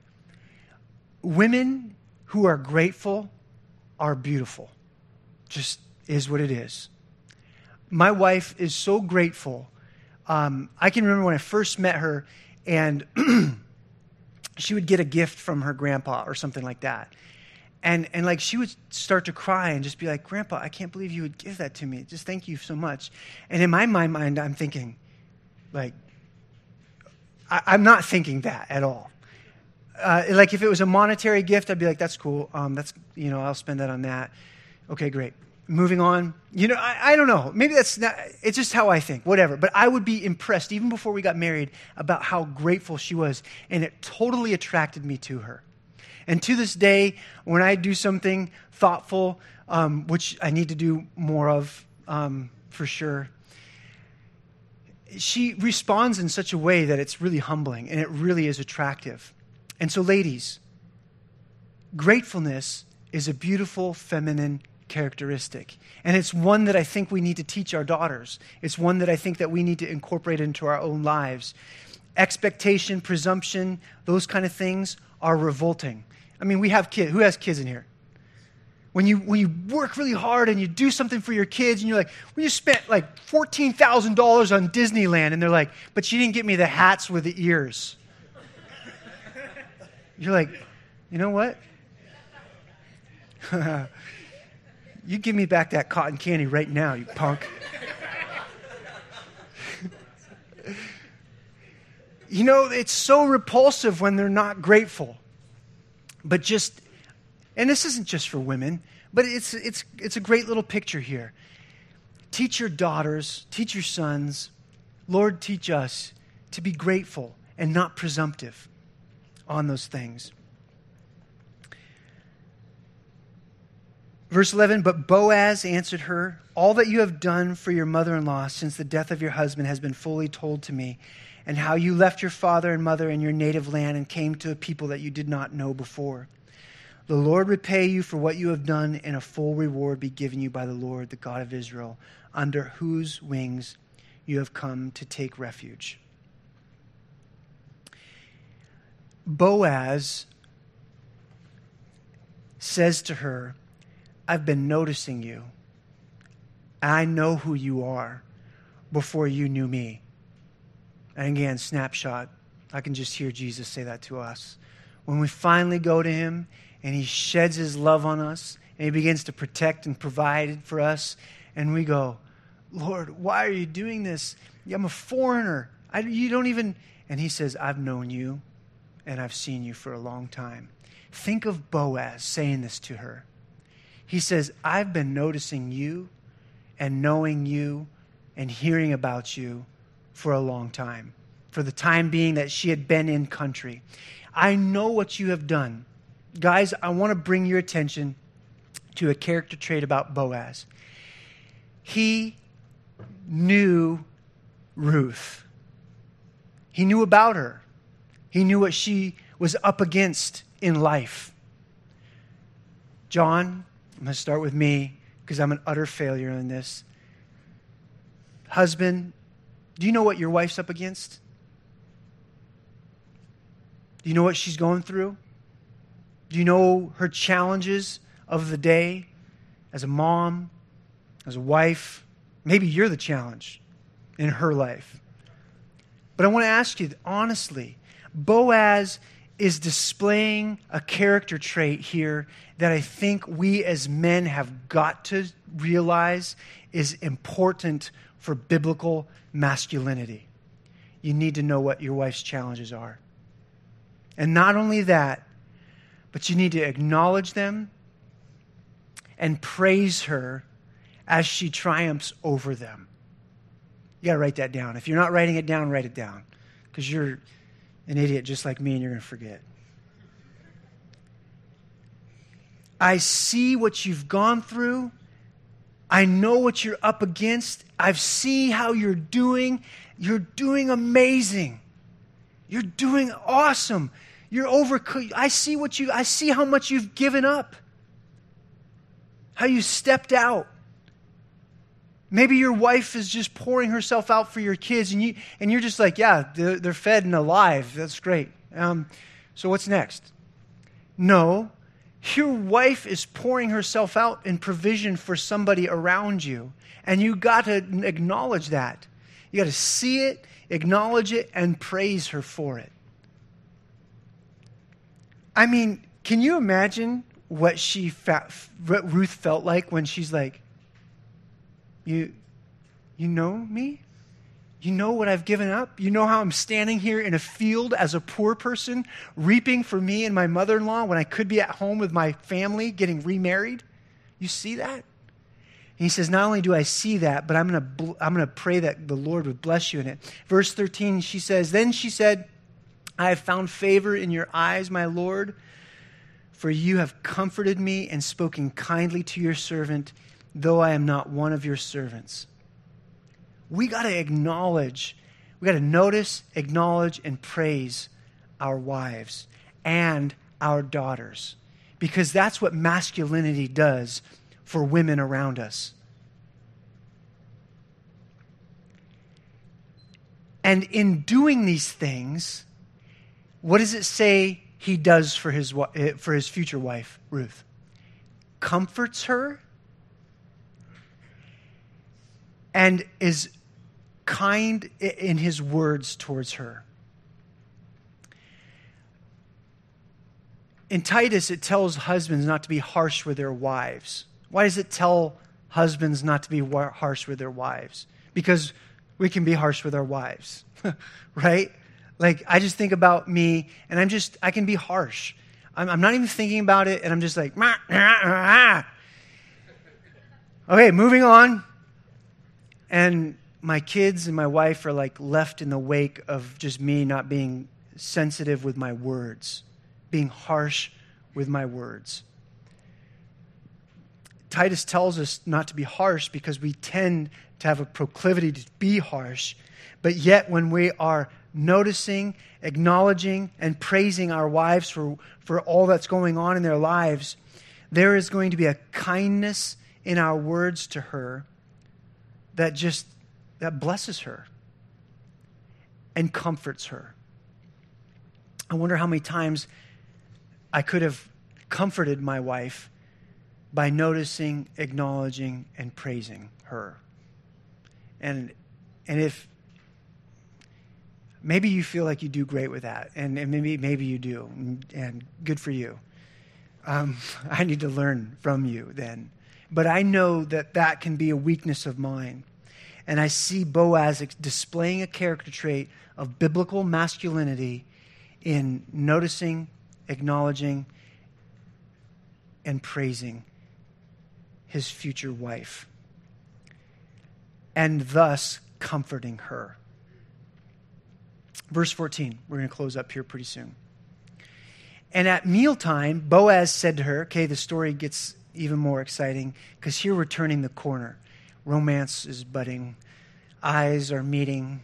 [SPEAKER 1] Women who are grateful are beautiful. Just is what it is. My wife is so grateful. Um, I can remember when I first met her, and she would get a gift from her grandpa or something like that. And and like she would start to cry and just be like, Grandpa, I can't believe you would give that to me. Just thank you so much. And in my mind, mind I'm thinking, like, I, I'm not thinking that at all. Uh, like if it was a monetary gift, I'd be like, that's cool. Um, that's, you know, I'll spend that on that. Okay, great. Moving on. You know, I, I don't know. Maybe that's not, it's just how I think, whatever. But I would be impressed, even before we got married, about how grateful she was. And it totally attracted me to her. And to this day, when I do something thoughtful, um, which I need to do more of, um, for sure, she responds in such a way that it's really humbling and it really is attractive. And so, ladies, gratefulness is a beautiful feminine characteristic. And it's one that I think we need to teach our daughters. It's one that I think that we need to incorporate into our own lives. Expectation, presumption, those kind of things are revolting. I mean, we have kids. Who has kids in here? When you when you work really hard and you do something for your kids and you're like, well, you spent like fourteen thousand dollars on Disneyland, and they're like, but you didn't get me the hats with the ears. You're like, you know what? You give me back that cotton candy right now, you punk. You know, it's so repulsive when they're not grateful. But just, and this isn't just for women, but it's it's it's a great little picture here. Teach your daughters, teach your sons, Lord, teach us to be grateful and not presumptive on those things. Verse eleven, but Boaz answered her, all that you have done for your mother-in-law since the death of your husband has been fully told to me, and how you left your father and mother in your native land and came to a people that you did not know before. The Lord repay you for what you have done, and a full reward be given you by the Lord, the God of Israel, under whose wings you have come to take refuge. Boaz says to her, I've been noticing you. I know who you are before you knew me. And again, snapshot, I can just hear Jesus say that to us. When we finally go to him and he sheds his love on us and he begins to protect and provide for us, and we go, Lord, why are you doing this? I'm a foreigner. I, you don't even... And he says, I've known you and I've seen you for a long time. Think of Boaz saying this to her. He says, I've been noticing you and knowing you and hearing about you for a long time, for the time being that she had been in country. I know what you have done. Guys, I want to bring your attention to a character trait about Boaz. He knew Ruth. He knew about her. He knew what she was up against in life. John, I'm going to start with me because I'm an utter failure in this. Husband, do you know what your wife's up against? Do you know what she's going through? Do you know her challenges of the day as a mom, as a wife? Maybe you're the challenge in her life. But I want to ask you, honestly, Boaz is displaying a character trait here that I think we as men have got to realize is important for biblical masculinity. You need to know what your wife's challenges are. And not only that, but you need to acknowledge them and praise her as she triumphs over them. You got to write that down. If you're not writing it down, write it down. Because you're an idiot just like me and you're going to forget. I see what you've gone through. I know what you're up against. I've seen how you're doing. You're doing amazing. You're doing awesome. You're over. I see what you, I see how much you've given up. How you stepped out. Maybe your wife is just pouring herself out for your kids, and you and you're just like, yeah, they're, they're fed and alive. That's great. Um, so what's next? No, your wife is pouring herself out in provision for somebody around you, and you got to acknowledge that. You got to see it, acknowledge it, and praise her for it. I mean, can you imagine what she fa- what Ruth felt like when she's like, You, you know me? You know what I've given up? You know how I'm standing here in a field as a poor person, reaping for me and my mother-in-law when I could be at home with my family getting remarried? You see that? And he says, not only do I see that, but I'm going to I'm going to pray that the Lord would bless you in it. Verse thirteen, she says, then she said, I have found favor in your eyes, my Lord, for you have comforted me and spoken kindly to your servant, though I am not one of your servants. We got to acknowledge, we got to notice, acknowledge, and praise our wives and our daughters, because that's what masculinity does for women around us. And in doing these things, what does it say he does for his for his future wife, Ruth? Comforts her and is kind in his words towards her. In Titus, it tells husbands not to be harsh with their wives. Why does it tell husbands not to be harsh with their wives? Because we can be harsh with our wives, right? Like, I just think about me, and I'm just, I can be harsh. I'm, I'm not even thinking about it, and I'm just like, "Mah, ah, ah." Okay, moving on. And my kids and my wife are like left in the wake of just me not being sensitive with my words, being harsh with my words. Titus tells us not to be harsh because we tend to have a proclivity to be harsh, but yet when we are noticing, acknowledging, and praising our wives for, for all that's going on in their lives, there is going to be a kindness in our words to her that just, that blesses her and comforts her. I wonder how many times I could have comforted my wife by noticing, acknowledging, and praising her. And and if maybe you feel like you do great with that, and, and maybe maybe you do, and, and good for you. Um, I need to learn from you then. But I know that that can be a weakness of mine. And I see Boaz displaying a character trait of biblical masculinity in noticing, acknowledging, and praising his future wife, and thus comforting her. Verse fourteen, we're going to close up here pretty soon. And at mealtime, Boaz said to her, okay, the story gets even more exciting because here we're turning the corner. Romance is budding. Eyes are meeting.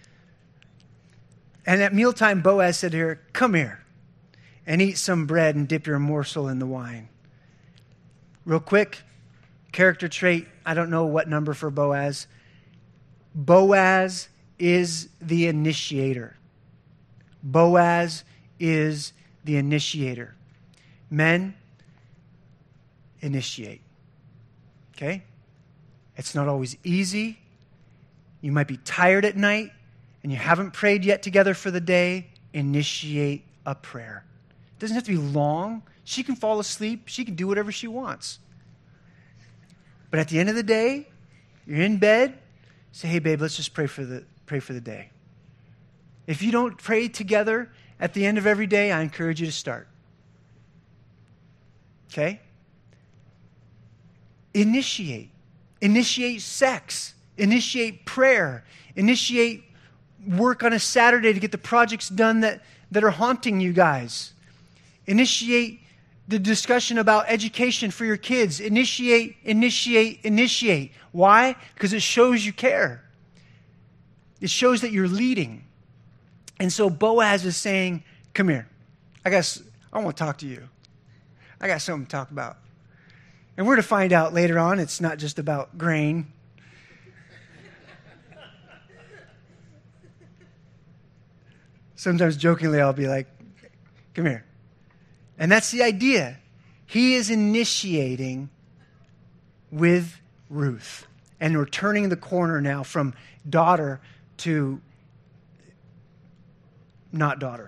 [SPEAKER 1] And at mealtime, Boaz said to her, come here and eat some bread and dip your morsel in the wine. Real quick, character trait, I don't know what number for Boaz. Boaz is the initiator. Boaz is the initiator. Men, initiate. Okay? It's not always easy. You might be tired at night and you haven't prayed yet together for the day. Initiate a prayer. It doesn't have to be long. She can fall asleep. She can do whatever she wants. But at the end of the day, you're in bed, say, hey, babe, let's just pray for the pray for the day. If you don't pray together at the end of every day, I encourage you to start. Okay? Initiate. Initiate sex. Initiate prayer. Initiate work on a Saturday to get the projects done that, that are haunting you guys. Initiate the discussion about education for your kids. Initiate, initiate, initiate. Why? Because it shows you care. It shows that you're leading. And so Boaz is saying, come here. I got, I want to talk to you. I got something to talk about. And we're to find out later on it's not just about grain. Sometimes jokingly I'll be like, come here. And that's the idea. He is initiating with Ruth. And we're turning the corner now from daughter to not daughter.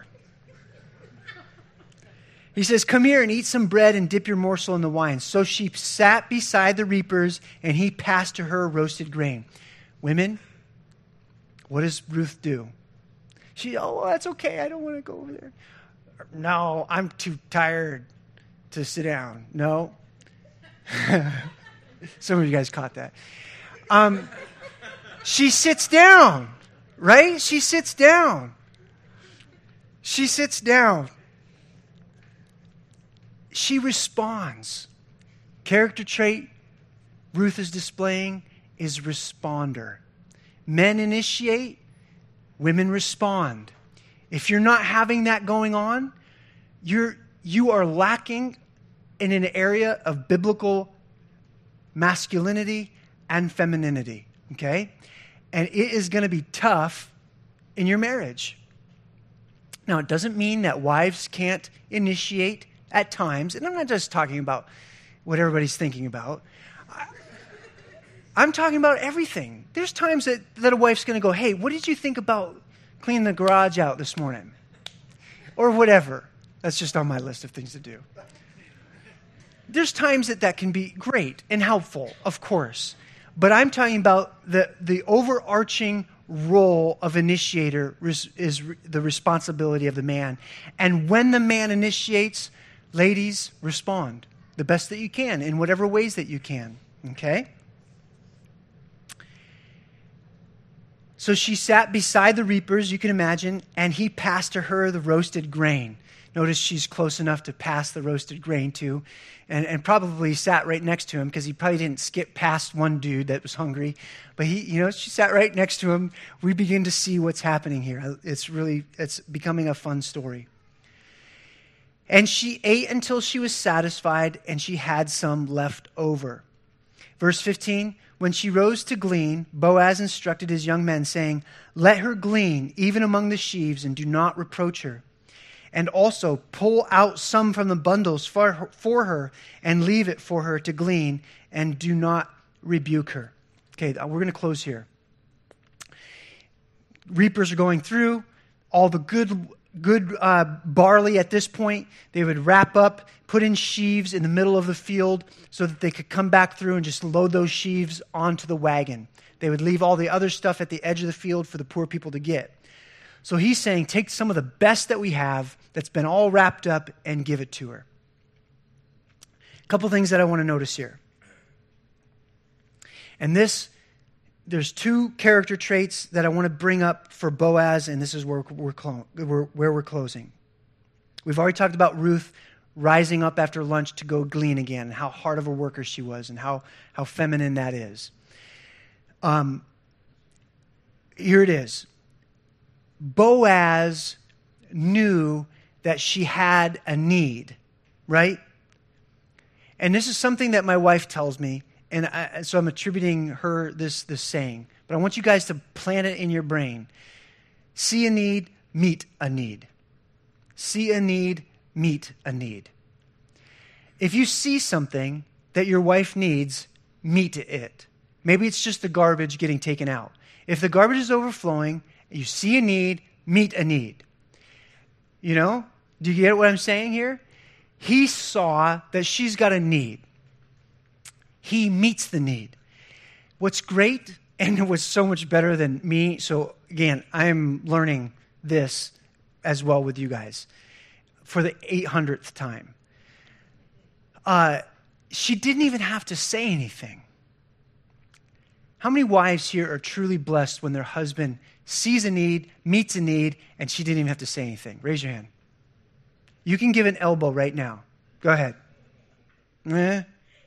[SPEAKER 1] He says, come here and eat some bread and dip your morsel in the wine. So she sat beside the reapers, and he passed to her roasted grain. Women, what does Ruth do? She, oh, well, that's okay. I don't want to go over there. No, I'm too tired to sit down. No. Some of you guys caught that. Um, she sits down, right? She sits down. She sits down. She responds. Character trait Ruth is displaying is responder. Men initiate, women respond. If you're not having that going on, you're you are lacking in an area of biblical masculinity and femininity, okay? And it is going to be tough in your marriage. Now, it doesn't mean that wives can't initiate at times, and I'm not just talking about what everybody's thinking about. I'm talking about everything. There's times that, that a wife's going to go, hey, what did you think about cleaning the garage out this morning? Or whatever. That's just on my list of things to do. There's times that that can be great and helpful, of course. But I'm talking about the, the overarching role of initiator is, is the responsibility of the man. And when the man initiates, ladies, respond the best that you can in whatever ways that you can. Okay? So she sat beside the reapers, you can imagine, and he passed to her the roasted grain. Notice she's close enough to pass the roasted grain to, and, and probably sat right next to him because he probably didn't skip past one dude that was hungry. But he, you know, she sat right next to him. We begin to see what's happening here. It's really, it's becoming a fun story. And she ate until she was satisfied, and she had some left over. Verse fifteen, when she rose to glean, Boaz instructed his young men, saying, let her glean even among the sheaves, and do not reproach her. And also pull out some from the bundles for her, for her and leave it for her to glean, and do not rebuke her. Okay, we're going to close here. Reapers are going through. All the good good uh, barley at this point, they would wrap up, put in sheaves in the middle of the field so that they could come back through and just load those sheaves onto the wagon. They would leave all the other stuff at the edge of the field for the poor people to get. So he's saying, take some of the best that we have that's been all wrapped up and give it to her. A couple things that I want to notice here. And this, there's two character traits that I want to bring up for Boaz, and this is where we're, clo- where we're closing. We've already talked about Ruth rising up after lunch to go glean again, and how hard of a worker she was, and how, how feminine that is. Um, here it is. Boaz knew that she had a need, right? And this is something that my wife tells me, and I, so I'm attributing her this, this saying. But I want you guys to plant it in your brain. See a need, meet a need. See a need, meet a need. If you see something that your wife needs, meet it. Maybe it's just the garbage getting taken out. If the garbage is overflowing, you see a need, meet a need. You know, Do you get what I'm saying here? He saw that she's got a need. He meets the need. What's great, and it was so much better than me, so again, I'm learning this as well with you guys for the eight hundredth time. Uh, she didn't even have to say anything. How many wives here are truly blessed when their husband sees a need, meets a need, and she didn't even have to say anything? Raise your hand. You can give an elbow right now. Go ahead. Eh?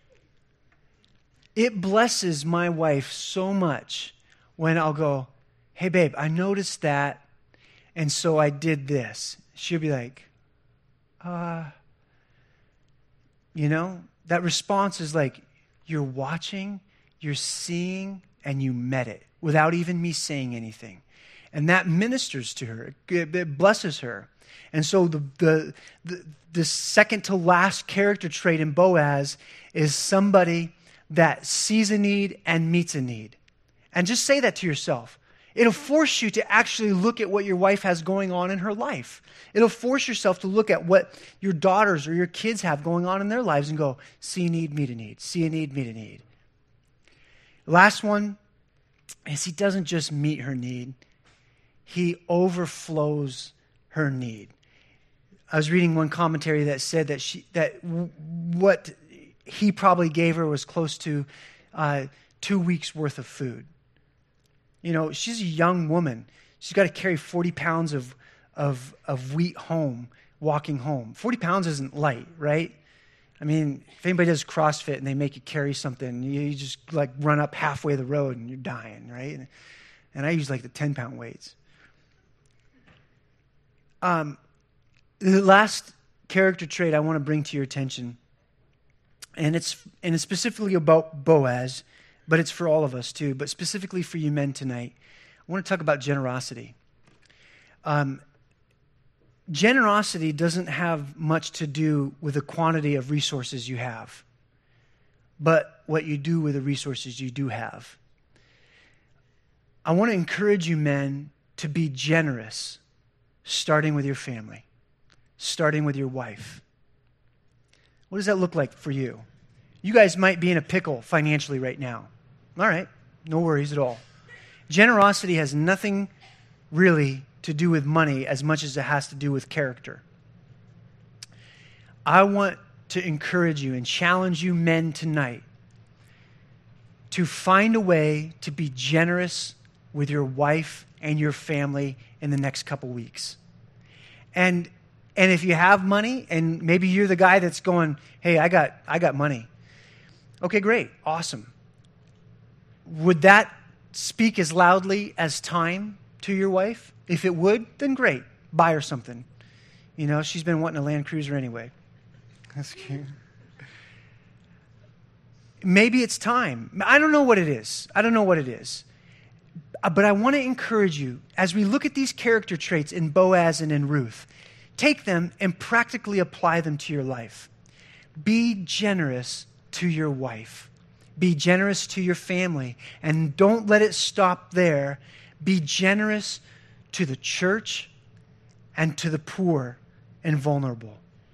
[SPEAKER 1] It blesses my wife so much when I'll go, hey, babe, I noticed that, and so I did this. She'll be like, uh, you know, that response is like, you're watching, you're seeing, and you met it without even me saying anything. And that ministers to her. It, it blesses her. And so the, the, the, the second to last character trait in Boaz is somebody that sees a need and meets a need. And just say that to yourself. It'll force you to actually look at what your wife has going on in her life. It'll force yourself to look at what your daughters or your kids have going on in their lives and go, see a need, meet a need. See a need, meet a need. Last one is he doesn't just meet her need. He overflows her need. I was reading one commentary that said that she that w- what he probably gave her was close to uh, two weeks worth of food. You know, she's a young woman. She's got to carry forty pounds of, of, of wheat home, walking home. forty pounds isn't light, right? I mean, if anybody does CrossFit and they make you carry something, you, you just like run up halfway the road and you're dying, right? And, and I use like the ten-pound weights. Um, the last character trait I want to bring to your attention, and it's and it's specifically about Boaz, but it's for all of us too, but specifically for you men tonight. I want to talk about generosity. Um, generosity doesn't have much to do with the quantity of resources you have, but what you do with the resources you do have. I want to encourage you men to be generous, starting with your family, starting with your wife. What does that look like for you? You guys might be in a pickle financially right now. All right, no worries at all. Generosity has nothing really to do with money as much as it has to do with character. I want to encourage you and challenge you men tonight to find a way to be generous with your wife and your family in the next couple weeks. And and if you have money, and maybe you're the guy that's going, hey, I got I got money. Okay, great, awesome. Would that speak as loudly as time to your wife? If it would, then great. Buy her something. You know, she's been wanting a Land Cruiser anyway. That's cute. Maybe it's time. I don't know what it is. I don't know what it is. But I want to encourage you, as we look at these character traits in Boaz and in Ruth, take them and practically apply them to your life. Be generous to your wife. Be generous to your family. And don't let it stop there. Be generous to the church and to the poor and vulnerable.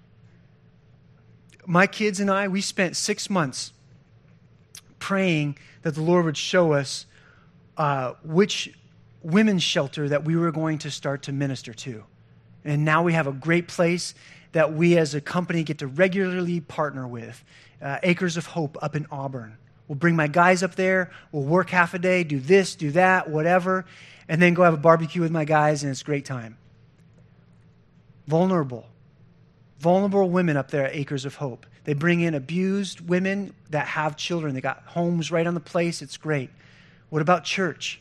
[SPEAKER 1] My kids and I, we spent six months praying that the Lord would show us uh, which women's shelter that we were going to start to minister to. And now we have a great place that we as a company get to regularly partner with. Uh, Acres of Hope up in Auburn. We'll bring my guys up there. We'll work half a day, do this, do that, whatever, and then go have a barbecue with my guys, and it's a great time. Vulnerable. Vulnerable women up there at Acres of Hope. They bring in abused women that have children. They got homes right on the place. It's great. What about church?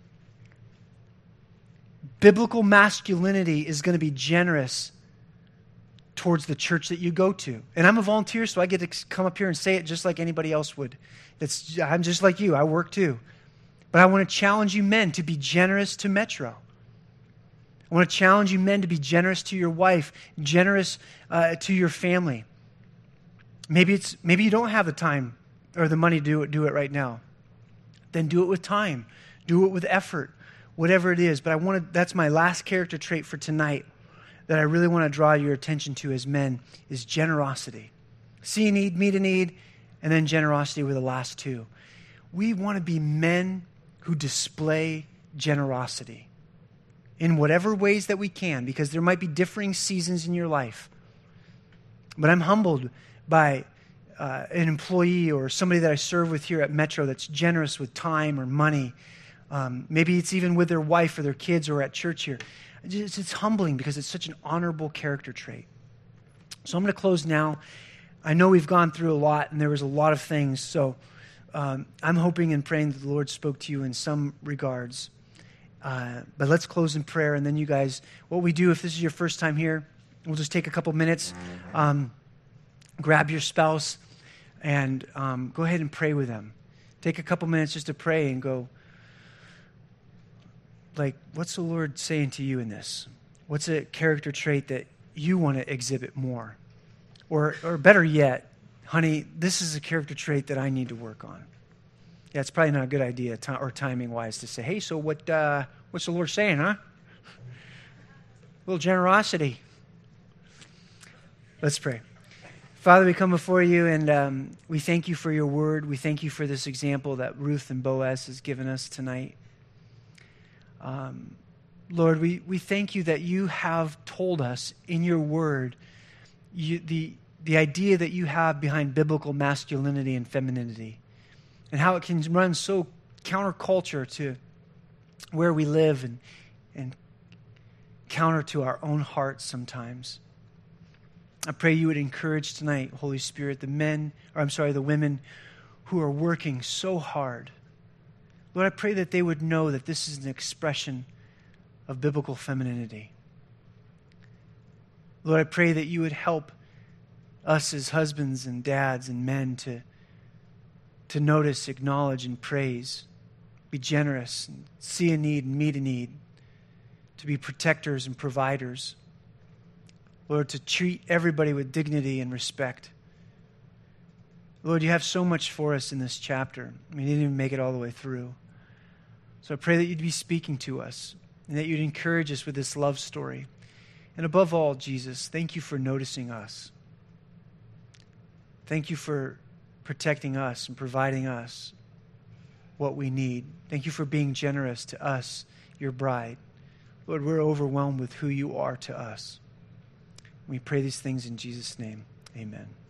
[SPEAKER 1] Biblical masculinity is going to be generous towards the church that you go to. And I'm a volunteer, so I get to come up here and say it just like anybody else would. It's, I'm just like you. I work too. But I want to challenge you men to be generous to Metro. I want to challenge you men to be generous to your wife, generous uh, to your family. Maybe it's maybe you don't have the time or the money to do it, do it right now. Then do it with time. Do it with effort, whatever it is. But I want to, that's my last character trait for tonight. that I really want to draw your attention to as men is generosity. See a need, meet a need, and then generosity were the last two. We want to be men who display generosity in whatever ways that we can, because there might be differing seasons in your life. But I'm humbled by uh, an employee or somebody that I serve with here at Metro that's generous with time or money. Um, maybe it's even with their wife or their kids or at church here. It's, it's humbling because it's such an honorable character trait. So I'm going to close now. I know we've gone through a lot and there was a lot of things, so um, I'm hoping and praying that the Lord spoke to you in some regards. Uh, but let's close in prayer, and then you guys, what we do if this is your first time here, we'll just take a couple minutes, um, grab your spouse, and um, go ahead and pray with them. Take a couple minutes just to pray and go, like, what's the Lord saying to you in this? What's a character trait that you want to exhibit more? Or, or better yet, honey, this is a character trait that I need to work on. Yeah, it's probably not a good idea, t- or timing-wise, to say, hey, so what? Uh, what's the Lord saying, huh? A little generosity. Let's pray. Father, we come before you, and um, we thank you for your word. We thank you for this example that Ruth and Boaz has given us tonight. Um, Lord, we, we thank you that you have told us in your word you, the, the idea that you have behind biblical masculinity and femininity, and how it can run so counterculture to where we live and, and counter to our own hearts sometimes. I pray you would encourage tonight, Holy Spirit, the men, or I'm sorry, the women who are working so hard. Lord, I pray that they would know that this is an expression of biblical femininity. Lord, I pray that you would help us as husbands and dads and men to to notice, acknowledge, and praise, be generous, and see a need and meet a need, to be protectors and providers. Lord, to treat everybody with dignity and respect. Lord, you have so much for us in this chapter. We didn't even make it all the way through. So I pray that you'd be speaking to us and that you'd encourage us with this love story. And above all, Jesus, thank you for noticing us. Thank you for protecting us and providing us what we need. Thank you for being generous to us, your bride. Lord, we're overwhelmed with who you are to us. We pray these things in Jesus' name. Amen.